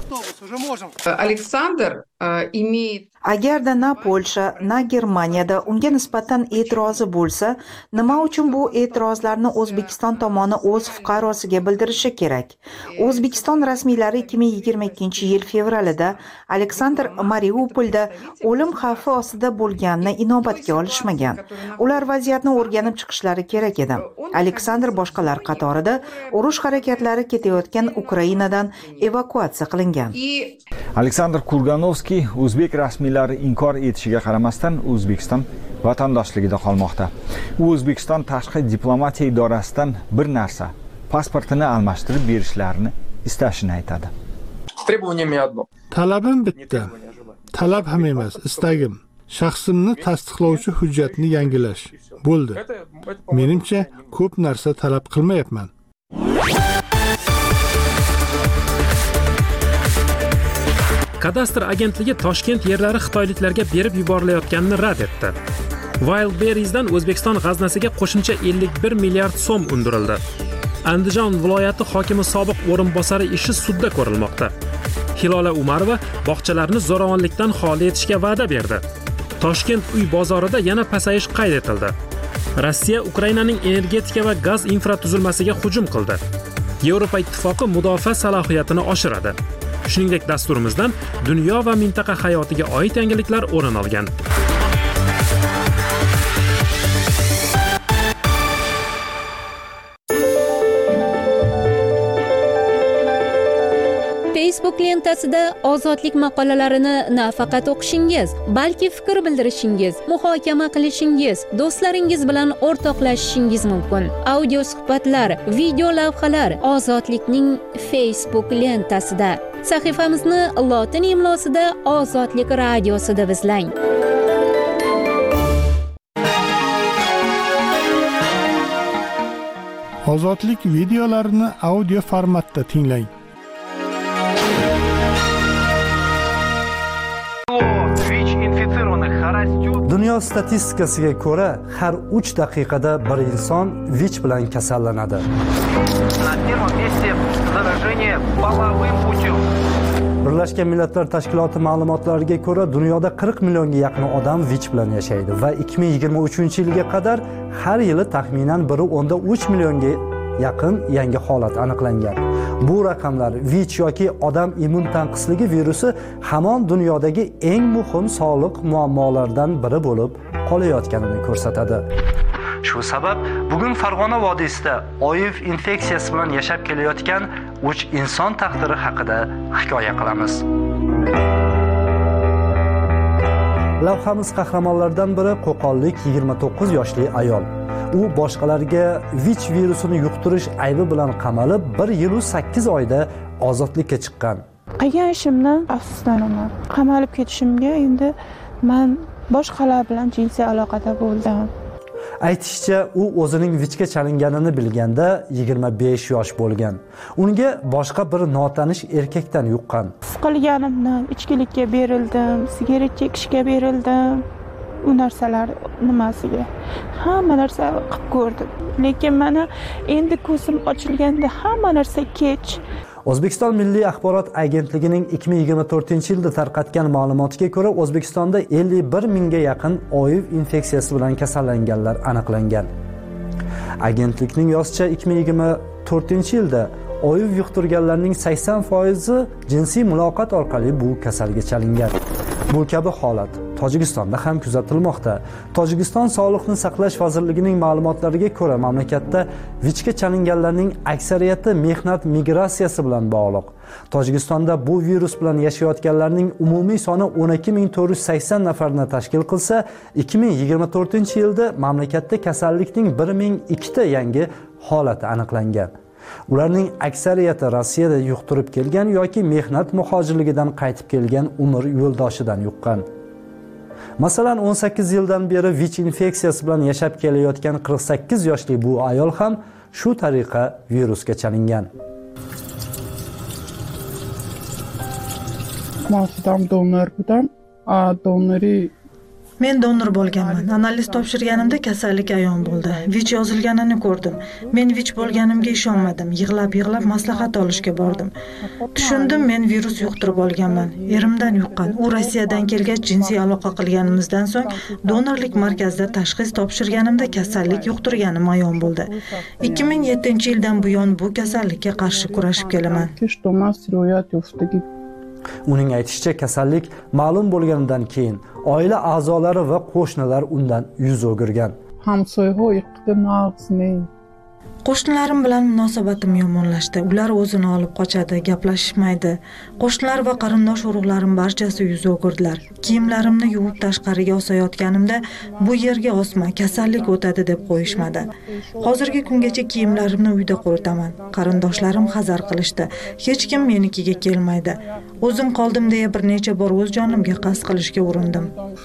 [SPEAKER 14] Aleksandr имеет
[SPEAKER 8] Agarda na Polsha, na Germaniyada unga nisbatan e'tirozi bo'lsa, nima uchun bu e'tirozlarni O'zbekiston tomoni o'z fuqarosiga bildirishi kerak? O'zbekiston rasmiylari ikki ming yigirma ikkinchi yil fevralida Aleksandr Mariupolda o'lim xavfi ostida bo'lganini inobatga olishmagan. Ular vaziyatni o'rganib chiqishlari kerak edi. Aleksandr boshqalar qatorida urush harakatlari ketayotgan Ukrainadan evakuatsiya qilingan.
[SPEAKER 5] Aleksandr Kurganovskiy o'zbek rasmiylari inkor etishiga qaramasdan O'zbekiston vatandoshligida qolmoqda. U O'zbekiston tashqi diplomatiya idorasidan bir narsa, pasportini almashtirib berishlarini istashini aytadi.
[SPEAKER 3] Talabim bitta. talab ham emas, istagim. Shaxsimni tasdiqlovchi hujjatni yangilash. Bo'ldi. Menimcha, ko'p narsa talab qilmayapman.
[SPEAKER 1] Kadastr agentligi Toshkent yerlari xitoyliklarga berib yuborilayotganini rad etdi. Wildberries'dan O'zbekiston g'aznasiga qo'shimcha ellik bir milliard so'm undirildi. Andijon viloyati hokimi sobiq o'rinbosari ishi sudda ko'rilmoqda. Hilola Umarova bog'chalarni zo'ravonlikdan xoli etishga va'da berdi. Toshkent uy bozorida yana pasayish qayd etildi. Rossiya Ukrainaning energetika va gaz infratuzilmasiga hujum qildi. Yevropa ittifoqi mudofaa salohiyatini oshiradi. Shuningdek, dasturimizdan dunyo va mintaqa hayotiga oid yangiliklar o'rin olgan.
[SPEAKER 15] Facebook lentasida ozodlik maqolalarini nafaqat o'qishingiz, balki fikr bildirishingiz, muhokama qilishingiz, do'stlaringiz bilan o'rtoqlashishingiz mumkin. Audio suhbatlar, video lavhalar Ozodlikning Facebook lentasida. Sahifamizni lotin imlosida Ozodlik radiosida izlang.
[SPEAKER 3] Ozodlik videolarini audio formatda tinglang.
[SPEAKER 16] Dunyo statistikasiga ko'ra, har uch daqiqada bir inson V I C bilan kasallanadi. Birlashgan Millatlar Tashkiloti ma'lumotlariga ko'ra, dunyoda qirq millionga yaqin odam V I C bilan yashaydi va ikki ming yigirma uchinchi yilga qadar har yili taxminan bir o'nda uch millionga yaqin yangi holat aniqlangan. Bu raqamlar V I C yoki odam immun tanqisligi virusi hamon dunyodagi eng muhim sog'liq muammolaridan biri bo'lib qolayotganini ko'rsatadi. Shu sabab bugun Farg'ona vodiysida O I V infeksiyasi bilan yashab kelayotgan uch inson taqdiri haqida hikoya qilamiz. Lavhamiz qahramonlaridan biri qo'qonlik yigirma to'qqiz yoshli ayol. U boshqalarga V I C virusini yuqtirish aybi bilan qamalib, bir yil va sakkiz oyda ozodlikka chiqqan.
[SPEAKER 17] Qilgan ishimdan afsuslanaman. Qamalib ketishimga endi men boshqalar bilan jinsiy aloqada bo'ldim.
[SPEAKER 16] Aytishicha, u o'zining V I C ga chalinganini bilganda yigirma besh yosh bo'lgan. Unga boshqa bir notanish erkakdan yuqqan.
[SPEAKER 17] Qilganimdan ichkilikka berildim, sigaret chekishga berildim. U narsalar nimasiga hamma narsa qilib ko'rdim, lekin mana endi ko'zim ochilganda hamma narsa kech.
[SPEAKER 16] O'zbekiston Milliy axborot agentligining ikki ming yigirma to'rtinchi yilda tarqatgan ma'lumotiga ko'ra, O'zbekistonda ellik bir mingga yaqin O I V infeksiyasi bilan kasallanganlar aniqlangan. Agentlikning yozishicha, ikki ming yigirma to'rtinchi yilda O I V yuqtirganlarning sakson foizi jinsiy muloqot orqali bu kasalga chalingan. Bu kabi holat Tojikistonda ham kuzatilmoqda. Tojikiston Sog'liqni saqlash vazirligining ma'lumotlariga ko'ra, mamlakatda V I C ga chalinganlarning aksariyati mehnat migratsiyasi bilan bog'liq. Tojikistonda bu virus bilan yashayotganlarning umumiy soni o'n ikki ming to'rt yuz sakson nafarni tashkil qilsa, ikki ming yigirma to'rtinchi yilda mamlakatda kasallikning bir ming ikkita yangi holati aniqlangan. Ularning aksariyati Rossiyada yuqtirib kelgan yoki mehnat muhojirligidan qaytib kelgan umr yo'ldoshidan yuqqan. Masalan, o'n sakkiz yildan beri V I C infeksiyasi bilan yashab kelayotgan qirq sakkiz yoshli bu ayol ham shu tariqa virusga chalingan.
[SPEAKER 18] Men donor budam, a donori
[SPEAKER 19] Men donor bo'lganman. Analiz topshirganimda kasallik ayon bo'ldi. V I C yozilganini ko'rdim. Men V I C bo'lganimga ishonmadim. Yig'lab-yig'lab maslahat olishga bordim. Tushundim, men virus yuqtirib olganman. Erimdan yuqqan. U Rossiyadan kelgach jinsiy aloqa qilganimizdan so'ng donorlik markazida tashxis topshirganimda kasallik yuqtirganim ayon bo'ldi. ikki ming yettinchi yildan buyon bu kasallikka qarshi kurashib kelaman.
[SPEAKER 16] Uning aytishicha, kasallik ma'lum bo'lganidan keyin oila a'zolari va qo'shnilar undan yuz o'girgan.
[SPEAKER 19] Qo'shnilarim bilan munosabatim yomonlashdi. Ular o'zini olib qochadi, gaplashishmaydi. Qo'shnilar va qarindosh urug'larim barchasi yuz o'girdilar. Kiyimlarimni yuvib tashqariga osayotganimda bu yerga osma, kasallik o'tadi deb qo'yishmadi. Hozirgi kungacha kiyimlarimni uyda quritaman. Qarindoshlarim hazar qilishdi. Hech kim menikiga kelmaydi. O'zim qoldim deya bir necha bor o'z jonimga qasd qilishga urindim.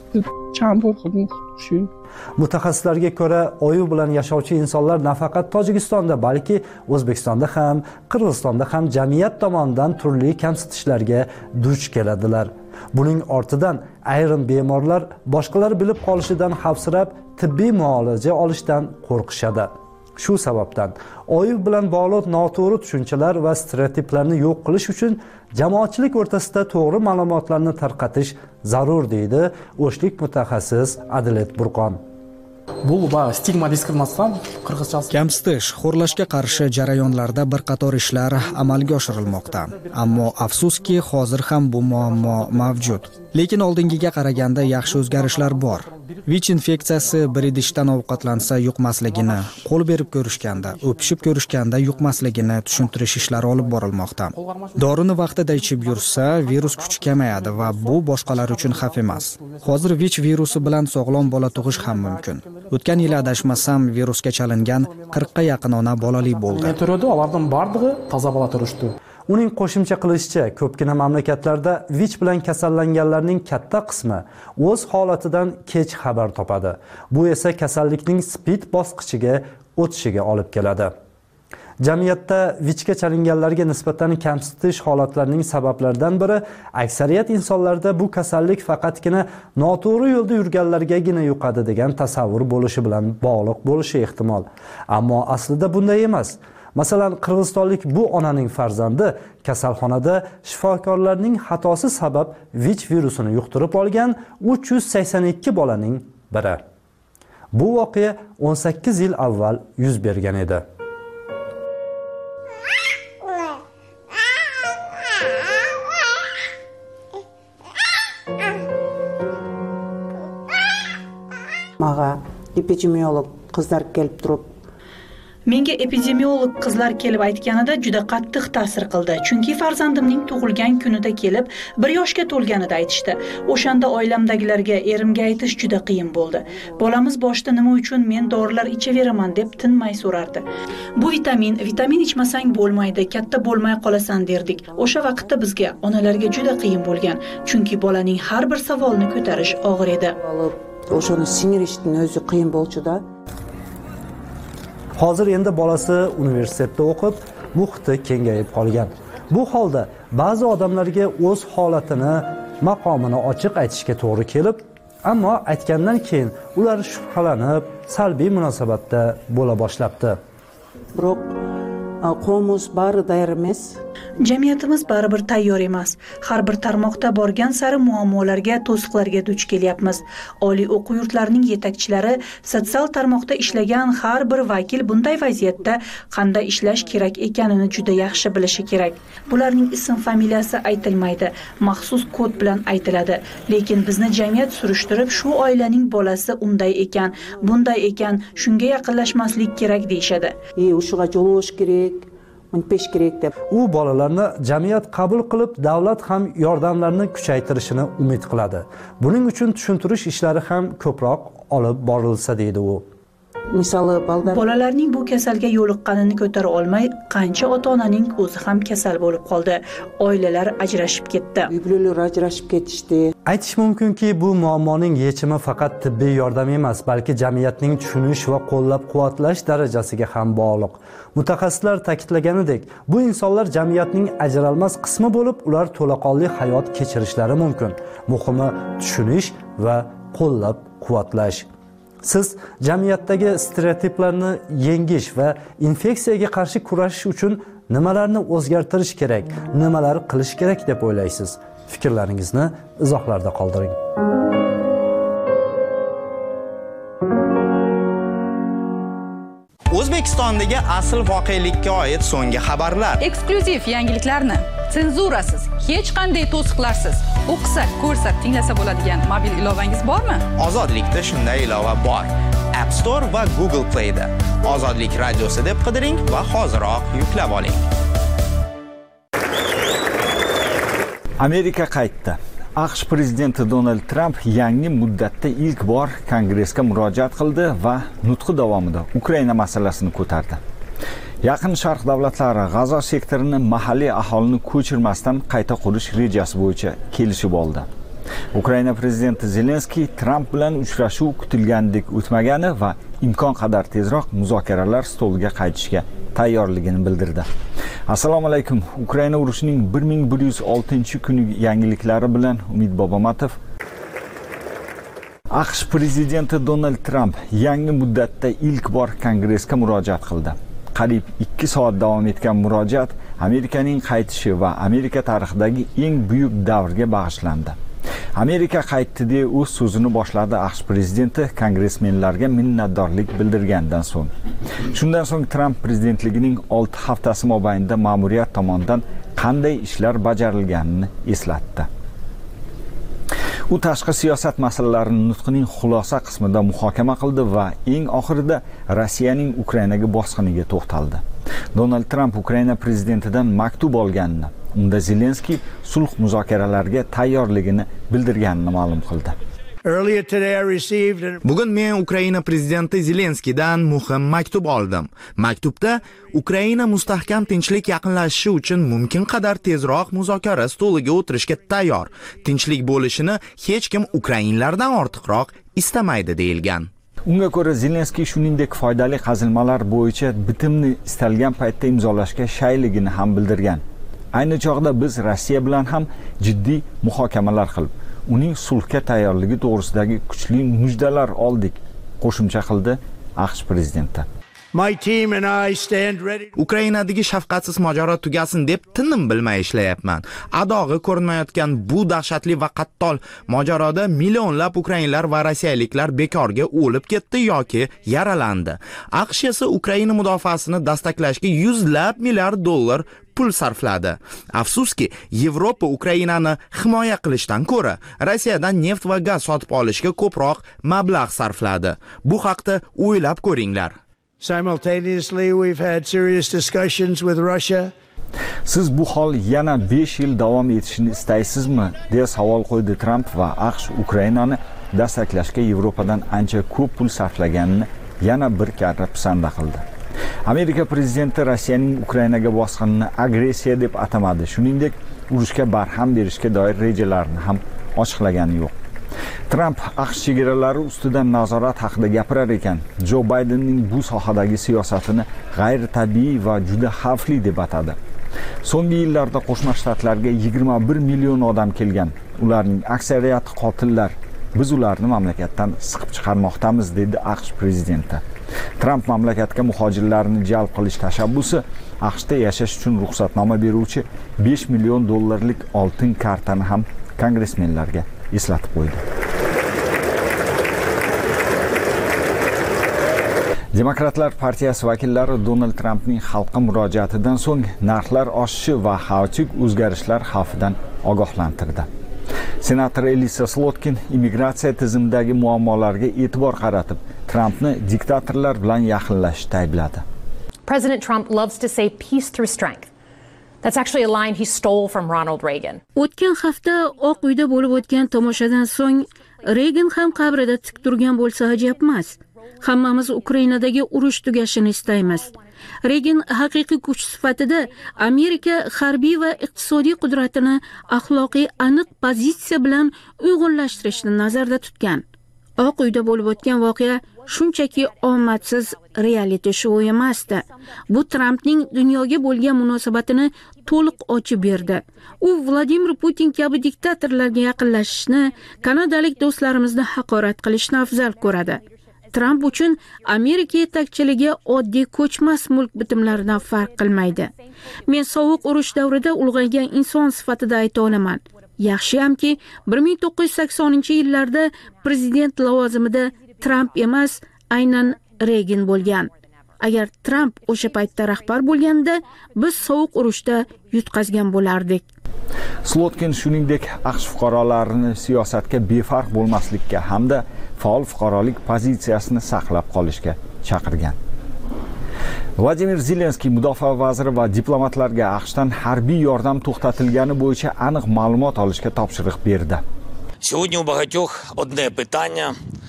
[SPEAKER 16] Mutaxassislarga ko'ra, oyu bilan yashovchi insonlar nafaqat Tojikistonda, balki O'zbekistonda ham, Qirg'izistonda ham jamiyat tomonidan turli kamsitishlarga duch keladilar. Buning ortidan ayrim bemorlar boshqalar bilib qolishidan xavfsirab, tibbiy muolaja olishdan qo'rqishadi. Shu sababdan oyu bilan bog'liq noto'g'ri tushunchalar va stereotiplarni yo'q qilish uchun jamoatchilik o'rtasida to'g'ri ma'lumotlarni tarqatish zarur, deydi o'shlik mutaxassis Adilet Burqon.
[SPEAKER 20] Bu va stigma diskriminatsiya qirg'izchasi
[SPEAKER 21] kamsitish, xo'rlashga qarshi jarayonlarda bir qator ishlar amalga oshirilmoqda. Ammo afsuski, hozir ham bu muammo mavjud. Lekin oldingiga qaraganda yaxshi o'zgarishlar bor. Vich infeksiyasi bir idishdan ovqatlansa yuqmasligini, qo'l berib ko'rishganda, o'pishib ko'rishganda yuqmasligini tushuntirish ishlari olib borilmoqda. Dorini vaqtida ichib yursa, virus kuchi kamayadi va bu boshqalar uchun xavf emas. Hozir vich virusi bilan sog'lom bola tug'ish ham mumkin. O'tgan yil adashmasam, virusga chalingan qirqqa yaqin ona bolali bo'ldi.
[SPEAKER 20] Ularning barlig'i toza bola turishdi.
[SPEAKER 16] Uning qo'shimcha qilishicha, ko'pgina mamlakatlarda vich bilan kasallanganlarning katta qismi o'z holatidan kech xabar topadi. Bu esa kasallikning spid bosqichiga o'tishiga olib keladi. Jamiyatda vichga chalinganlarga nisbatan kamsitish holatlarining sabablaridan biri aksariyat insonlarda bu kasallik faqatgina noto'g'ri yo'lda yurganlargagina yuqadi degan tasavvur bo'lishi bilan bog'liq bo'lishi ehtimol. Ammo aslida bunday emas. Masalan, qirg'izistonlik bu onaning farzandi kasalxonada shifokorlarning xatosi sabab vich virusini yuqtirib olgan uch yuz sakson ikki bolaning biri. Bu voqea o'n sakkiz yil avval yuz bergan edi.
[SPEAKER 22] Maga epidemiolog qizlar kelib turib,
[SPEAKER 23] Menga epidemiolog qizlar kelib aytganida juda qattiq ta'sir qildi. Chunki farzandimning tug'ilgan kunida kelib, bir yoshga to'lganida aytishdi. O'shanda oilamdagilarga, erimga aytish juda qiyin bo'ldi. Bolamiz boshda nima uchun men dorilar ichaveraman deb tinmay so'rardi. Bu vitamin, vitamin ichmasang bo'lmaydi, katta bo'lmay qolasan derdik. O'sha vaqtda bizga, onalarga juda qiyin bo'lgan. Chunki bolaning har bir savolini ko'tarish og'ir edi.
[SPEAKER 22] O'shani sindirishning o'zi qiyin bo'ldi-da.
[SPEAKER 16] Hozir endi bolasi universitetda o'qib, muhiti kengayib qolgan. Bu holda ba'zi odamlarga o'z holatini, maqomini ochiq aytishga to'g'ri kelib, ammo aytgandan keyin ular shubhalanib, salbiy munosabatda bo'la boshlabdi.
[SPEAKER 22] Biroq qomuz bari tayyor emas.
[SPEAKER 23] Jamiyatimiz baribir tayyor emas. Har bir tarmoqda borgan sari muammolarga, to'siqlarga duch kelyapmiz. Oliy o'quv yurtlarining yetakchilari, sotsial tarmoqda ishlagan har bir vakil bunday vaziyatda qanday ishlash kerak ekanini juda yaxshi bilishi kerak. Bularning ism familiyasi aytilmaydi, maxsus kod bilan aytiladi. Lekin bizni jamiyat surishtirib, shu oilaning bolasi unday ekan, bunday ekan, shunga yaqinlashmaslik kerak deyshadi.
[SPEAKER 22] E, o'shiga javosh kerak.
[SPEAKER 16] U bolalarni jamiyat qabul qilib, davlat ham yordamlarni kuchaytirishini umid qiladi. Buning uchun tushuntirish ishlari ham ko'proq olib borilsa, deydi u.
[SPEAKER 22] Misoli,
[SPEAKER 23] bolalarning bu kasalga yo'liqqanini ko'tara olmay, qancha ota-onaning o'zi ham kasal bo'lib qoldi. Oilalar ajrashib ketdi.
[SPEAKER 22] Uylar ajrashib ketishdi.
[SPEAKER 16] Aytish mumkinki, bu muammoning yechimi faqat tibbiy yordam emas, balki jamiyatning tushunish va qo'llab-quvvatlash darajasiga ham bog'liq. Mutaxassislar ta'kidlaganidek, bu insonlar jamiyatning ajralmas qismi bo'lib, ular to'laqonli hayot kechirishlari mumkin. Muhimi tushunish va qo'llab-quvvatlash. Siz jamiyatdagi stereotiplarni yengish va infeksiyaga qarshi kurashish uchun nimalarni o'zgartirish kerak, nimalar qilish kerak deb o'ylaysiz? Fikrlaringizni izohlarda qoldiring.
[SPEAKER 24] O'zbekiston
[SPEAKER 9] O'zbekistondagi asl voqelikka oid so'nggi xabarlar.
[SPEAKER 2] Eksklyuziv yangiliklarni senzurasiz, hech qanday to'siqlarsiz o'qisa, ko'rsa, tinglasa bo'ladigan mobil ilovangiz bormi?
[SPEAKER 9] Ozodlikda shunday ilova bor. App Store va Google Play'da Ozodlik radiosi deb qidiring va hoziroq yuklab oling.
[SPEAKER 5] Amerika qaytdi. AQSh prezidenti Donald Tramp yangi muddatda ilk bor Kongressga murojaat qildi va nutqi davomida Ukraina masalasini ko'tardi. Yaqin Sharq davlatlari G'azo sektorini mahalliy aholini ko'chirmasdan qayta qurish rejasi bo'yicha kelishib oldi. Ukraina prezidenti Zelenskiy Tramp bilan uchrashuv kutilgandek o'tmagani va imkon qadar tezroq muzokaralar stoliga qaytishga tayyorligini bildirdi. Assalomu alaykum. Ukraina urushining bir ming bir yuz oltinchi kuni yangiliklari bilan Umid Bobomatov. AQSh prezidenti Donald Tramp yangi muddatda ilk bor Kongressga murojaat qildi. Qariyb ikki soat davom etgan murojaat Amerikaning qaytishi va Amerika tarixidagi eng buyuk davrga bag'ishlandi. Amerika qaytdi deb o'z so'zini boshladi AQSh prezidenti kongressmenlarga minnatdorlik bildirgandan so'ng. Shundan so'ng Tramp prezidentligining olti haftasi mobaynida ma'muriyat tomonidan qanday ishlar bajarilganini eslatdi. U tashqi siyosat masalalarini nutqining xulosa qismida muhokama qildi va eng oxirida Rossiyaning Ukrainaga bosqiniga to'xtaldi. Donald Tramp Ukraina prezidentidan maktub olganini, unda Zelenskiy sulh muzokaralariga tayyorligini bildirganini ma'lum qildi.
[SPEAKER 4] Bugun men Ukraina prezidenti Zelenskiydan muhim maktub oldim. Maktubda Ukraina mustahkam tinchlik yaqinlashishi uchun mumkin qadar tezroq muzokara stoliga o'tirishga tayyor. Tinchlik bo'lishini hech kim ukrainlardan ortiqroq istamaydi deyilgan.
[SPEAKER 5] Unga ko'ra Zelenskiy shuningdek foydali qazilmalar bo'yicha bitimni istalgan paytda imzolashga shayligini ham bildirgan. Ayni chog'da biz Rossiya bilan ham jiddiy muhokamalar qilib, uning sulhga tayyorligi to'g'risidagi kuchli mujdalar oldik, qo'shimcha qildi AQSh prezidenti.
[SPEAKER 4] Ukrainadagi shafqatsiz mojaro tugasin deb tinim bilmay ishlayapman. Adog'i ko'rinmayotgan bu dahshatli va qattol mojaroda millionlab ukrainlar va rossiyaliklar bekorga o'lib ketdi yoki yaralandi. AQSh esa Ukraina mudofaasini dastaklashga yuzlab milliard dollar pul sarfladi. Afsuski, Yevropa Ukrainani himoya qilishdan ko'ra Rossiyadan neft va gaz sotib olishga ko'proq mablag' sarfladi. Bu haqda o'ylab ko'ringlar.
[SPEAKER 7] Simultaneously, we've had serious discussions with Russia.
[SPEAKER 5] Siz bu hol yana besh yil davom etishini istaysizmi? deya savol qo'ydi Tramp va AQSh Ukrainani dastaklashga Yevropadan ancha ko'p pul sarflaganini yana bir karra pisanda qildi. Amerika prezidenti Rossiyaning Ukrainaga bosqinini agressiya deb atamadi. Shuningdek, urushga barham berishga doir rejalarini ham ochiqlagani yo'q. Tramp AQSh chegaralari ustidan nazorat haqida gapirar ekan, Joe Bidenning bu sohadagi siyosatini g'ayritabiiy va juda xavfli deb atadi. So'nggi yillarda Qo'shma Shtatlarga yigirma bir million odam kelgan. Ularning aksariyati qotillar. Biz ularni mamlakatdan siqib chiqarmoqdamiz, dedi AQSh prezidenti. Tramp mamlakatga muhojirlarni jalb qilish tashabbusi AQShda yashash uchun ruxsatnoma beruvchi besh million dollarlik oltin kartani ham kongressmenlarga eslatib qo'ydi. Demokratlar partiyasi vakillari Donald Trampning xalqqa murojaatidan so'ng narxlar oshishi va xaotik o'zgarishlar xavfidan ogohlantirdi. Senator Elisa Slotkin immigratsiya tizimidagi muammolarga e'tibor qaratib, Trampni diktatorlar bilan yaqinlashishda aybladi.
[SPEAKER 24] President Trump loves to say peace through strength. That's actually a line he stole from Ronald Reagan.
[SPEAKER 25] O'tgan hafta Oq uyda bo'lib o'tgan tomoshadan so'ng Reagan ham qabrida tik turgan bo'lsa ajab emas. Hammamiz Ukrainadagi urush tugashini istaymiz. Reagan haqiqiy kuch sifatida Amerika harbiy va iqtisodiy qudratini axloqiy aniq pozitsiya bilan uyg'unlashtirishni nazarda tutgan. Oq uyda bo'lib o'tgan voqea shunchaki omadsiz reality show emasdi. Bu Trampning dunyoga bo'lgan munosabatini to'liq ochib berdi. U Vladimir Putin kabi diktatorlarga yaqinlashishni, kanadalik do'stlarimizni haqorat qilishni afzal ko'radi. Tramp uchun Amerika yetakchiligi oddiy ko'chmas mulk bitimlaridan farq qilmaydi. Men sovuq urush davrida ulg'aygan inson sifatida ayta olaman. Yaxshiyamki, bir ming to'qqiz yuz saksoninchi yillarda prezident lavozimida Tramp emas, aynan Reagan bo'lgan. agar Tramp o'sha paytda rahbar bo'lganda biz sovuq urushda yutqazgan bo'lardik.
[SPEAKER 5] Slotkin shuningdek AQSh fuqarolarini siyosatga befarq bo'lmaslikka hamda faol fuqarolik pozitsiyasini saqlab qolishga chaqirgan. Vladimir Zelenskiy mudofaa vaziri va diplomatlarga AQShdan harbiy yordam to'xtatilgani bo'yicha aniq ma'lumot olishga topshiriq berdi.
[SPEAKER 6] Сегодня у багатьох одне питання.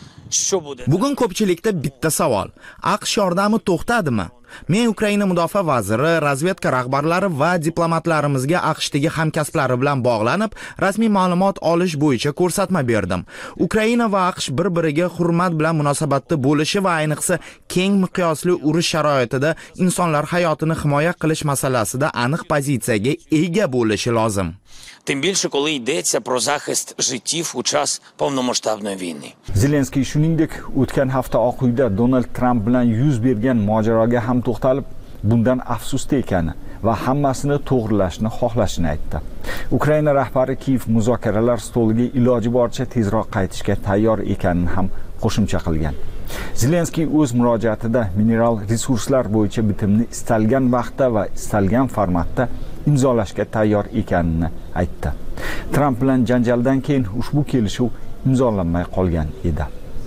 [SPEAKER 4] Bugun ko'pchilikda bitta savol. AQSh yordami to'xtadimi? Men Ukraina mudofaa vaziri, razvedka rahbarlari va diplomatlarimizga AQShdagi hamkasblari bilan bog'lanib, rasmiy ma'lumot olish bo'yicha ko'rsatma berdim. Ukraina va AQSh bir-biriga hurmat bilan munosabatda bo'lishi va ayniqsa keng miqyosli urush sharoitida insonlar hayotini himoya qilish masalasida aniq pozitsiyaga ega bo'lishi lozim.
[SPEAKER 6] Тим більше, коли йдеться про захист життів у час повномасштабної війни.
[SPEAKER 5] Zelenskiy shuningdek o'tgan hafta Oq uyda Donald Trump bilan yuz bergan mojaroga ham to'xtalib, bundan afsusda ekani va hammasini to'g'rilashni xohlashini aytdi. Ukraina rahbari Kiyev muzokaralar stoliga iloji boricha tezroq qaytishga tayyor ekanini ham qo'shimcha qilgan. Zelenskiy o'z murojaatida mineral resurslar bo'yicha bitimni istalgan vaqtda va istalgan formatda imzolashga tayyor ekanini aytdi. Tramp bilan janjaldan keyin ushbu kelishuv imzolanmay qolgan edi.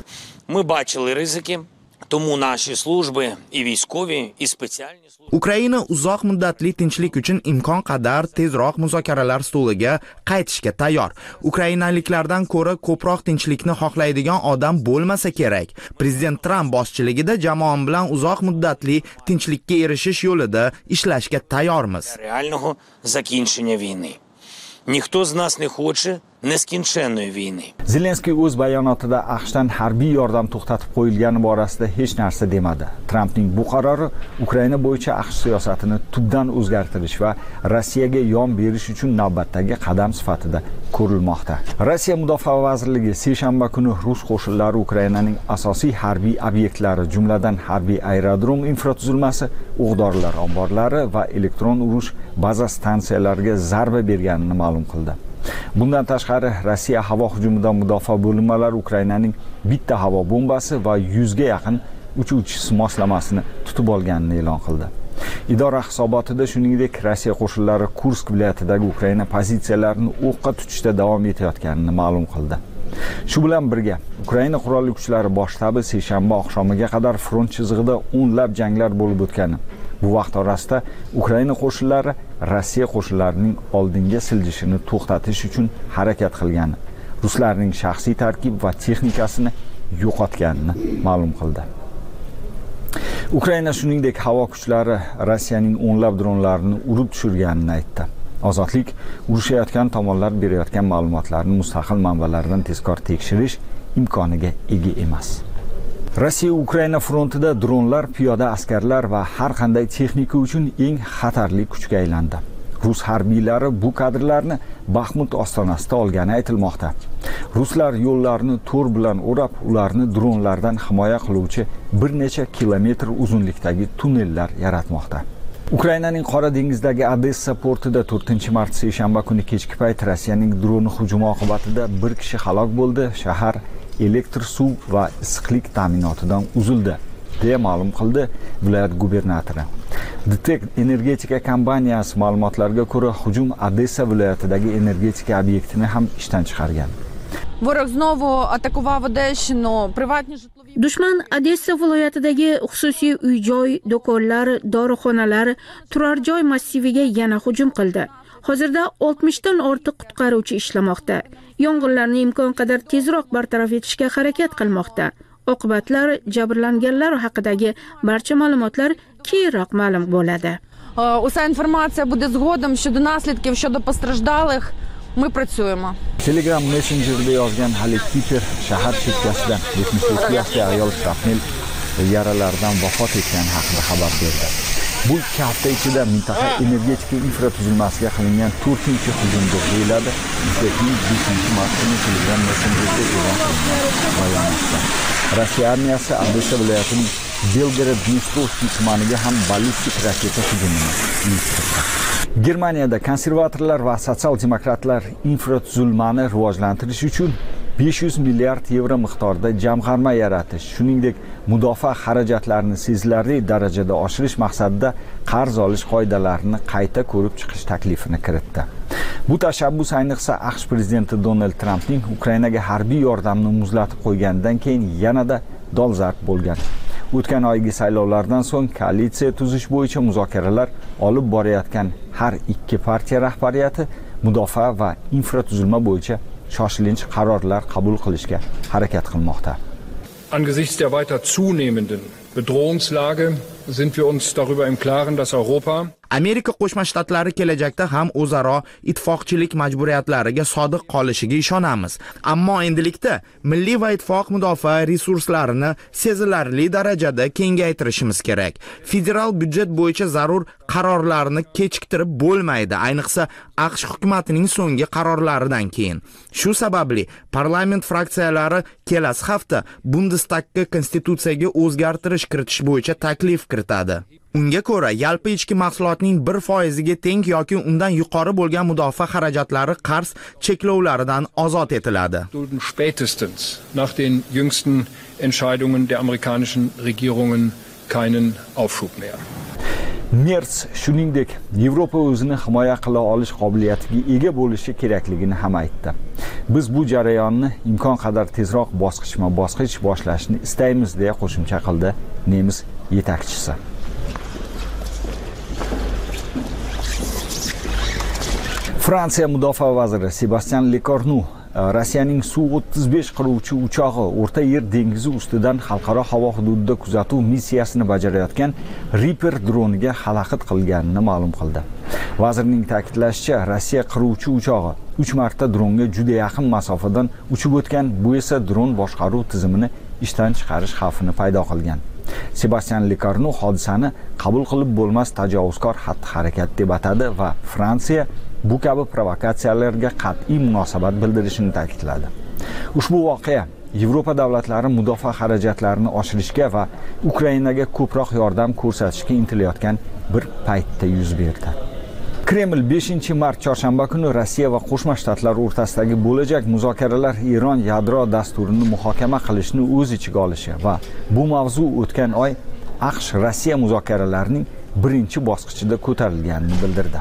[SPEAKER 6] Ми бачили ризики, тому наші служби і військові, і спеціальні служби.
[SPEAKER 4] Ukraina uzoq muddatli tinchlik uchun imkon qadar tezroq muzokaralar stoliga qaytishga tayyor. Ukrainaliklardan ko'ra ko'proq tinchlikni xohlaydigan odam bo'lmasa kerak. Prezident Tramp boshchiligida jamoam bilan uzoq muddatli tinchlikka erishish yo'lida ishlashga tayyormiz.
[SPEAKER 6] Реального закінчення війни. Ніхто з нас не хоче neskінченної війни.
[SPEAKER 5] Zelenskiy o'z bayonotida AQShdan harbiy yordam to'xtatib qo'yilgani borasida hech narsa demadi. Trampning bu qarori Ukraina bo'yicha AQSh siyosatini tubdan o'zgartirish va Rossiyaga yon berish uchun navbatdagi qadam sifatida ko'rilmoqda. Rossiya mudofaa vazirligi seshanba kuni rus qo'shinlari Ukrainaning asosiy harbiy obyektlari, jumladan harbiy aerodrom infratuzilmasi, o'q-dorilar omborlari va elektron urush baza stansiyalariga zarba berganini ma'lum qildi. Bundan tashqari Rossiya havo hujumidan mudofaa bo'linmalari Ukrainaning bitta havo bombasi va yuzga yaqin uchuvchi moslamasini tutib olganini e'lon qildi. Idora hisobotida shuningdek Rossiya qo'shinlari Kursk viloyatidagi Ukraina pozitsiyalarini o'qqa tutishda davom etayotganini ma'lum qildi. Shu bilan birga Ukraina qurolli kuchlari bosh shtabi seshanba oqshomiga qadar front chizig'ida o'nlab janglar bo'lib o'tgani, bu vaqt orasida Ukraina qo'shinlari Rossiya qo'shinlarining oldinga siljishini to'xtatish uchun harakat qilgani, ruslarning shaxsiy tarkib va texnikasini yo'qotganini ma'lum qildi. Ukraina shuningdek havo kuchlari Rossiyaning o'nlab dronlarini urib tushirganini aytdi. Ozodlik urushayotgan tomonlar berayotgan ma'lumotlarni mustaqil manbalardan tezkor tekshirish imkoniga ega emas. Rossiya Ukraina frontida dronlar, piyoda askarlar va har qanday texnika uchun eng xatarli kuchga aylandi. Rus harbiylari bu kadrlarni Baxmut ostonasida olgani aytilmoqda. Ruslar yo'llarni to'r bilan o'rab, ularni dronlardan himoya qiluvchi bir necha kilometr uzunlikdagi tunnellar yaratmoqda. Ukrainaning Qora dengizdagi Odessa portida to'rtinchi mart seshanba kuni kechki payt Rossiyaning droni hujumi oqibatida bir kishi halok bo'ldi. Shahar elektr suv va issiqlik ta'minotidan uzildi, deya ma'lum qildi viloyat gubernatori. Ditek energetika kompaniyasi ma'lumotlariga ko'ra, hujum Odessa viloyatidagi energetika obyektini ham ishdan chiqargan.
[SPEAKER 2] Ворог знову атакував Одещину, приватні житлові.
[SPEAKER 25] Dushman Odessa viloyatidagi xususiy uy-joy, do'konlar, dorixonalar, turar joy massiviga yana hujum qildi. Hozirda oltmish dan ortiq qutqaruvchi ishlamoqda. Yong'inlarni imkon qadar tezroq bartaraf etishga harakat qilmoqda. Oqibatlar, jabrlanganlar haqidagi barcha ma'lumotlar keyinroq ma'lum bo'ladi.
[SPEAKER 2] Уся інформація буде згодом щодо наслідків, щодо постраждалих. Мы працюємо.
[SPEAKER 5] Telegram Messenger'da yozgan Halil Piper shahar chekkasidan yetmish uch yoshli ayol shrapnel yaralaridan vafot etgani haqida xabar berdi. Bu ikki hafta ichida mintaqa energetika infratuzilmasiga qilingan to'rtinchi hujum deb deyiladi. Mustaqillik beshinchi mart kuni Telegram Messenger'da e'lon qilingan bayonotda. Rossiya armiyasi Odessa viloyatining Belgorod-Dnestrovskiy tumaniga ham ballistik raketa hujumini uyushtirdi. Germaniyada konservatorlar va sotsial demokratlar infratuzilmani rivojlantirish uchun besh yuz milliard yevro miqdorida jamg'arma yaratish, shuningdek mudofaa xarajatlarini sezilarli darajada oshirish maqsadida qarz olish qoidalarini qayta ko'rib chiqish taklifini kiritdi. Bu tashabbus ayniqsa AQSh prezidenti Donald Trampning Ukrainaga harbiy yordamni muzlatib qo'yganidan keyin yanada dolzarb bo'lgan. O'tgan oygi saylovlardan so'ng koalitsiya tuzish bo'yicha muzokaralar olib borayotgan har ikki partiya rahbariyati mudofaa va infratuzilma bo'yicha shoshilinch qarorlar qabul qilishga harakat qilmoqda.
[SPEAKER 10] Angesichts der weiter zunehmenden Bedrohungslage sind wir uns darüber im Klaren, dass Europa
[SPEAKER 4] Amerika Qo'shma Shtatlari kelajakda ham o'zaro ittifoqchilik majburiyatlariga sodiq qolishiga ishonamiz. Ammo endilikda milliy va ittifoq mudofaa resurslarini sezilarli darajada kengaytirishimiz kerak. Federal byudjet bo'yicha zarur qarorlarni kechiktirib bo'lmaydi, ayniqsa AQSh hukumatining so'nggi qarorlaridan keyin. Shu sababli parlament fraksiyalari kelasi hafta Bundestagga konstitutsiyaga o'zgartirish kiritish bo'yicha taklif kiritadi. Unga ko'ra, yalpi ichki mahsulotning bir foiziga teng yoki undan yuqori bo'lgan mudofaa xarajatlari qarz cheklovlaridan ozod etiladi.
[SPEAKER 10] Spätestens nach den jüngsten Entscheidungen der amerikanischen Regierungen keinen Aufschub mehr.
[SPEAKER 5] Merz shuningdek Yevropa o'zini himoya qila olish qobiliyatiga ega bo'lishi kerakligini ham aytdi. Biz bu jarayonni imkon qadar tezroq bosqichma-bosqich boshlashni istaymiz deya qo'shimcha qildi nemis yetakchisi. Fransiya mudofaa vaziri Sebastian Lecornu Rossiyaning Su o'ttiz besh qiruvchi uchog'i O'rta Yer dengizi ustidan xalqaro havo hududida kuzatuv missiyasini bajarayotgan Reaper droniga xalaqit qilganini ma'lum qildi. Vazirning ta'kidlashicha, Rossiya qiruvchi uchog'i uch marta dronga juda yaqin masofadan uchib o'tgan, bu esa dron boshqaruv tizimini ishdan chiqarish xavfini paydo qilgan. Sebastian Lecornu hodisani qabul qilib bo'lmas tajovuzkor xatti-harakat deb atadi va Fransiya bu kabi provokatsiyalarga qat'iy munosabat bildirishini ta'kidladi. Ushbu voqea Yevropa davlatlari mudofaa xarajatlarini oshirishga va Ukrainaga ko'proq yordam ko'rsatishga intilayotgan bir paytda yuz berdi. Kreml beshinchi mart chorshanba kuni Rossiya va Qo'shma Shtatlar o'rtasidagi bo'lajak muzokaralar Eron yadro dasturini muhokama qilishni o'z ichiga olishi va bu mavzu o'tgan oy AQSh Rossiya muzokaralarining birinchi bosqichida ko'tarilganini bildirdi.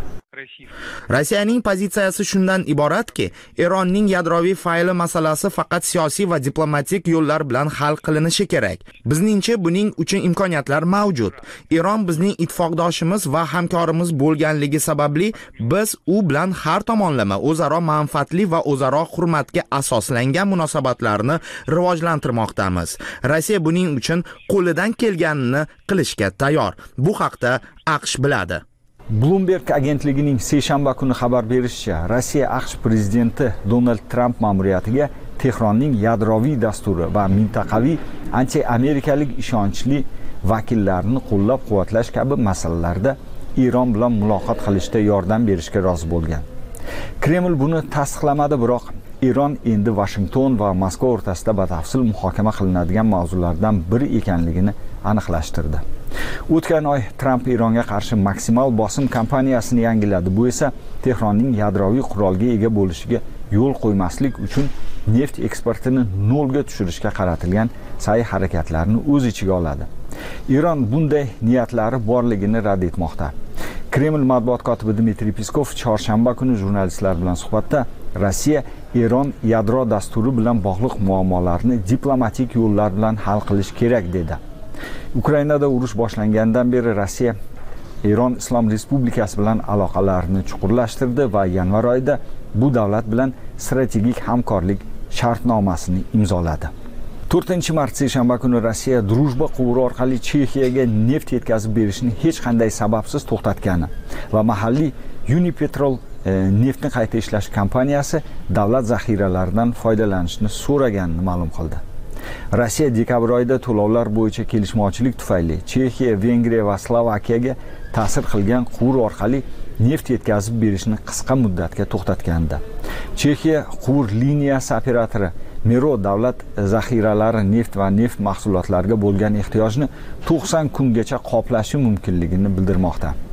[SPEAKER 4] Rossiyaning pozitsiyasi shundan iboratki, Eronning yadroviy fayli masalasi faqat siyosiy va diplomatik yo'llar bilan hal qilinishi kerak. Bizningcha buning uchun imkoniyatlar mavjud. Eron bizning ittifoqdoshimiz va hamkorimiz bo'lganligi sababli biz u bilan har tomonlama o'zaro manfaatli va o'zaro hurmatga asoslangan munosabatlarni rivojlantirmoqdamiz. Rossiya buning uchun qo'lidan kelganini qilishga tayyor. Bu haqda AQSh biladi.
[SPEAKER 5] Bloomberg agentligining seshanba kuni xabar berishicha, Rossiya AQSh prezidenti Donald Trump ma'muriyatiga Tehronning yadroviy dasturi va mintaqaviy anti-amerikalik ishonchli vakillarini qo'llab-quvvatlash kabi masalalarda Eron bilan muloqot qilishda yordam berishga rozi bo'lgan. Kreml buni tasdiqlamadi, biroq Eron endi Washington va Moskva o'rtasida batafsil muhokama qilinadigan mavzulardan biri ekanligini aniqlashtirdi. O'tgan oy Trump Eronga qarshi maksimal bosim kampaniyasini yangiladi. Bu esa Tehronning yadroviy qurolga ega bo'lishiga yo'l qo'ymaslik uchun neft eksportini nolga tushirishga qaratilgan sa'y harakatlarini o'z ichiga oladi. Eron bunday niyatlari borligini rad etmoqda. Kreml matbuot kotibi Dmitriy Peskov chorshanba kuni jurnalistlar bilan suhbatda Rossiya Eron yadro dasturi bilan bog'liq muammolarni diplomatik yo'llar bilan hal qilish kerak dedi. Ukrainada urush boshlangandan beri Rossiya Eron Islom Respublikasi bilan aloqalarini chuqurlashtirdi va yanvar oyida bu davlat bilan strategik hamkorlik shartnomasini imzoladi. to'rtinchi mart seshanba kuni Rossiya Drujba quvuri orqali Chexiyaga neft yetkazib berishni hech qanday sababsiz to'xtatgani va mahalliy Unipetrol e, neftni qayta ishlash kompaniyasi davlat zaxiralaridan foydalanishni so'raganini ma'lum qildi. Rossiya dekabr oyida to'lovlar bo'yicha kelishmovchilik tufayli Chexiya, Vengriya va Slovakiyaga ta'sir qilgan quvur orqali neft yetkazib berishni qisqa muddatga to'xtatgandi. Chexiya quvur liniyasi operatori Mero davlat zaxiralari neft va neft mahsulotlariga bo'lgan ehtiyojni to'qson kungacha qoplashi mumkinligini bildirmoqda.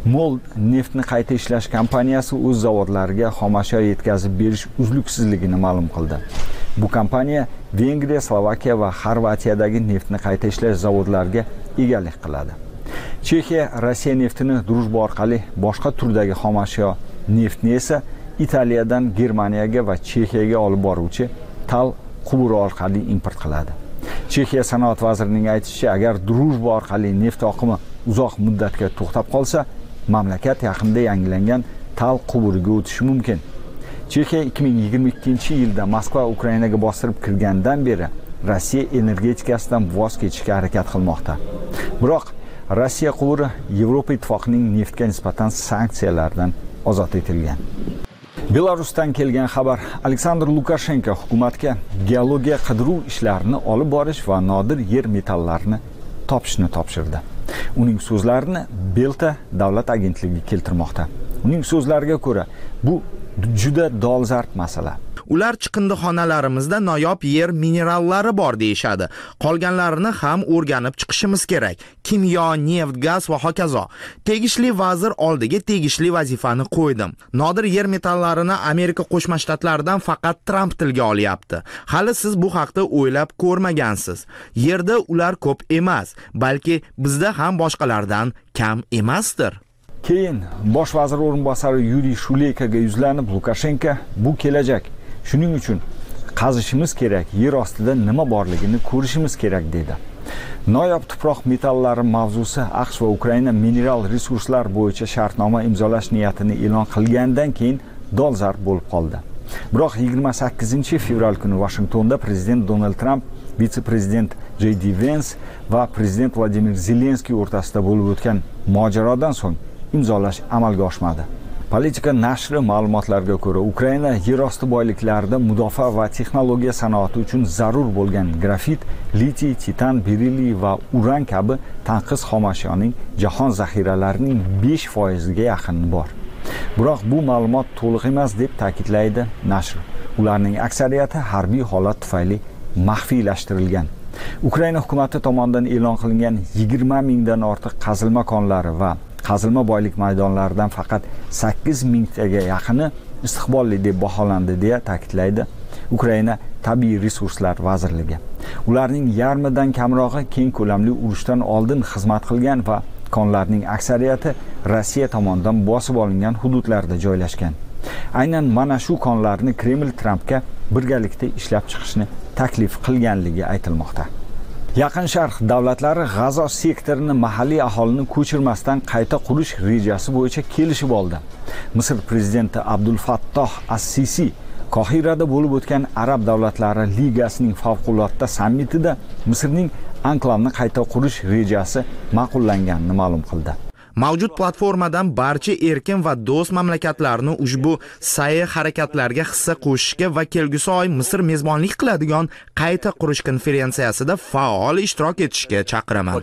[SPEAKER 5] MOL neftni qayta ishlash kompaniyasi o'z zavodlariga xomashyo yetkazib berish uzluksizligini ma'lum qildi. Bu kompaniya Vengriya, Slovakiya va Xorvatiyadagi neftni qayta ishlash zavodlariga egalik qiladi. Chexiya Rossiya neftini drujba orqali boshqa turdagi xomashyo neftni esa Italiyadan Germaniyaga va Chexiyaga olib boruvchi tal quvuri orqali import qiladi. Chexiya sanoat vazirining aytishicha, agar drujba orqali neft oqimi uzoq muddatga to'xtab qolsa, mamlakat yaqinda yangilangan tal quvuriga o'tishi mumkin. Chexiya ikki ming yigirma ikkinchi yilda Moskva Ukrainaga bostirib kirgandan beri Rossiya energetikasidan voz kechishga harakat qilmoqda. Biroq Rossiya quvuri Yevropa ittifoqining neftga nisbatan sanksiyalardan ozod etilgan. Belarusdan kelgan xabar: Aleksandr Lukashenko hukumatga geologiya qidiruv ishlarini olib borish va nodir yer metallarni topishni topshirdi. Uning so'zlarini Belta davlat agentligi keltirmoqda. Uning so'zlariga ko'ra, bu juda dolzarb masala.
[SPEAKER 4] Ular chiqindixonalarimizda noyob yer minerallari bor deyishadi. Qolganlarini ham o'rganib chiqishimiz kerak. Kimyo, neft, gaz va hokazo. Tegishli vazir oldiga tegishli vazifani qo'ydim. Nodir yer metallarini Amerika Qo'shma Shtatlaridan faqat Trump tilga olyapti. Hali siz bu haqda o'ylab ko'rmagansiz. Yerda ular ko'p emas, balki bizda ham boshqalardan kam emasdir.
[SPEAKER 5] Keyin bosh vazir o'rinbosari Yuriy Shuleykaga yuzlanib, Lukashenko bu kelajak. Shuning uchun qazishimiz kerak, yer ostida nima borligini ko'rishimiz kerak dedi. Noyob tuproq metallari mavzusi AQSh va Ukraina mineral resurslar bo'yicha shartnoma imzolash niyatini e'lon qilgandan keyin dolzarb bo'lib qoldi. Biroq yigirma sakkizinchi fevral kuni Washingtonda prezident Donald Trump, vitse-prezident J D Vance va prezident Vladimir Zelenskiy o'rtasida bo'lib o'tgan mojarodan so'ng imzolash amalga oshmadi. Politika nashri ma'lumotlariga ko'ra, Ukraina yerosti boyliklarida mudofaa va texnologiya sanoati uchun zarur bo'lgan grafit, litiy, titan, berilliy va uran kabi tanqis xomashyoning jahon zaxiralarining besh foiziga yaqini bor. Biroq bu ma'lumot to'liq emas deb ta'kidlaydi nashr. Ularning aksariyati harbiy holat tufayli maxfiylashtirilgan. Ukraina hukumati tomonidan e'lon qilingan yigirma mingdan ortiq qazilma konlari va qazilma boylik maydonlaridan faqat sakkiz mingtaga yaqini istiqbolli deb baholandi deya ta'kidlaydi Ukraina tabiiy resurslar vazirligi. Ularning yarmidan kamrog'i keng ko'lamli urushdan oldin xizmat qilgan va konlarning aksariyati Rossiya tomonidan bosib olingan hududlarda joylashgan. Aynan mana shu konlarni Kreml Trumpga birgalikda ishlab chiqishni taklif qilganligi aytilmoqda. Yaqin Sharq davlatlari G'azo sektorini mahalliy aholini ko'chirmasdan qayta qurish rejasi bo'yicha kelishib oldi. Misr prezidenti Abdul Fattoh as-Sisi Qohirada bo'lib o'tgan Arab davlatlari ligasining favqulodda sammitida Misrning anklavni qayta qurish rejasi ma'qullanganini ma'lum qildi.
[SPEAKER 4] Mavjud platformadan barcha erkin va do'st mamlakatlarni ushbu sa'y harakatlarga hissa qo'shishga va kelgusi oy Misr mezbonlik qiladigan qayta qurish konferensiyasida faol ishtirok etishga chaqiraman.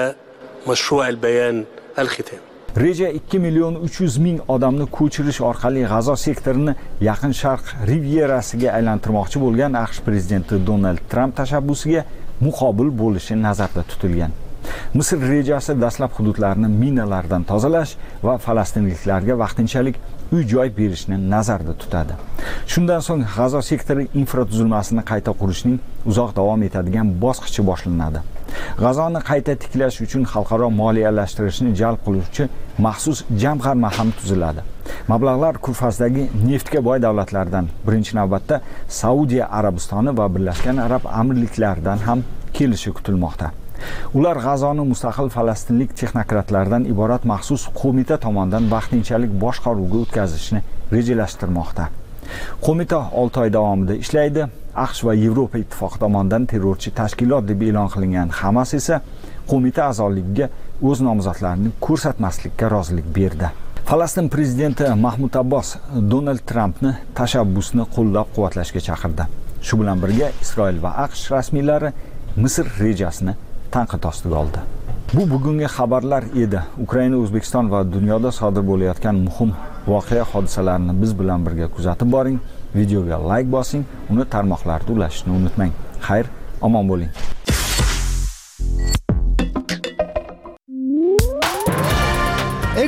[SPEAKER 5] Reja ikki million uch yuz ming odamni ko'chirish orqali G'azo sektorini Yaqin Sharq rivierasiga aylantirmoqchi bo'lgan AQSh prezidenti Donald Trump tashabbusiga muqobil bo'lishi nazarda tutilgan. Misr rejasi dastlab hududlarni minalardan tozalash va falastinliklarga vaqtinchalik uy-joy berishni nazarda tutadi. Shundan so'ng G'azo sektori infratuzilmasini qayta qurishning uzoq davom etadigan bosqichi boshlanadi. G'azoni qayta tiklash uchun xalqaro moliyalashtirishni jalb qiluvchi maxsus jamg'arma ham tuziladi. Mablag'lar Kurfazdagi neftga boy davlatlardan, birinchi navbatda Saudiya Arabistoni va Birlashgan Arab Amirliklaridan ham kelishi kutilmoqda. Ular G'azoni mustaqil falastinlik texnokratlardan iborat maxsus qo'mita tomonidan vaqtinchalik boshqaruvga o'tkazishni rejalashtirmoqda. Qo'mita olti oy davomida ishlaydi. AQSh va Yevropa ittifoqi tomonidan terrorchi tashkilot deb e'lon qilingan Hamas esa qo'mita a'zoligiga o'z nomzodlarini ko'rsatmaslikka rozilik berdi. Falastin prezidenti Mahmud Abbos Donald Trumpni tashabbusni qo'llab-quvvatlashga chaqirdi. Shu bilan birga Isroil va AQSh rasmiylari Misr rejasini tanqid ostiga oldi. Bu bugungi xabarlar edi. Ukraina, O'zbekiston va dunyoda sodir bo'layotgan muhim voqea hodisalarni biz bilan birga kuzatib boring. Videoga like bosing, uni tarmoqlarda ulashishni unutmang. Xayr, omon bo'ling.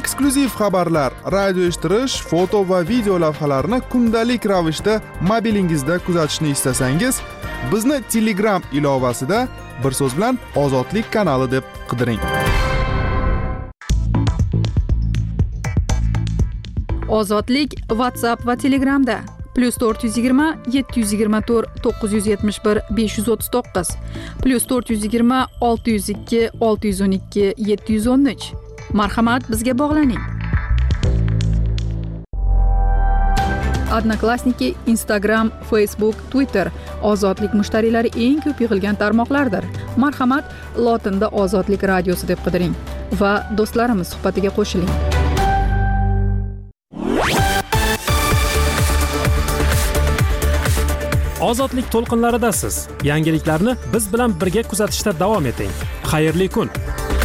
[SPEAKER 8] eksklyuziv xabarlar, radio eshittirish, foto va video lavhalarni kundalik ravishda mobilingizda kuzatishni istasangiz, bizni Telegram ilovasida bir so'z bilan Ozodlik kanali deb qidiring.
[SPEAKER 2] Ozodlik WhatsApp va Telegramda plus to'rt yuz yigirma yetti yuz yigirma to'rt to'qqiz yuz yetmish bir besh yuz o'ttiz to'qqiz plus to'rt yuz yigirma olti yuz ikki olti yuz o'n ikki yetti yuz o'n uch. Marhamat, bizga bog'laning. Odnoklassniki, Instagram, Facebook, Twitter Ozodlik mushtariylari eng ko'p yig'ilgan tarmoqlardir. Marhamat, lotinda Ozodlik radiosi deb qidiring va do'stlarimiz suhbatiga qo'shiling.
[SPEAKER 1] Ozodlik to'lqinlaridasiz. Yangiliklarni biz bilan birga kuzatishda davom eting. Xayrli kun.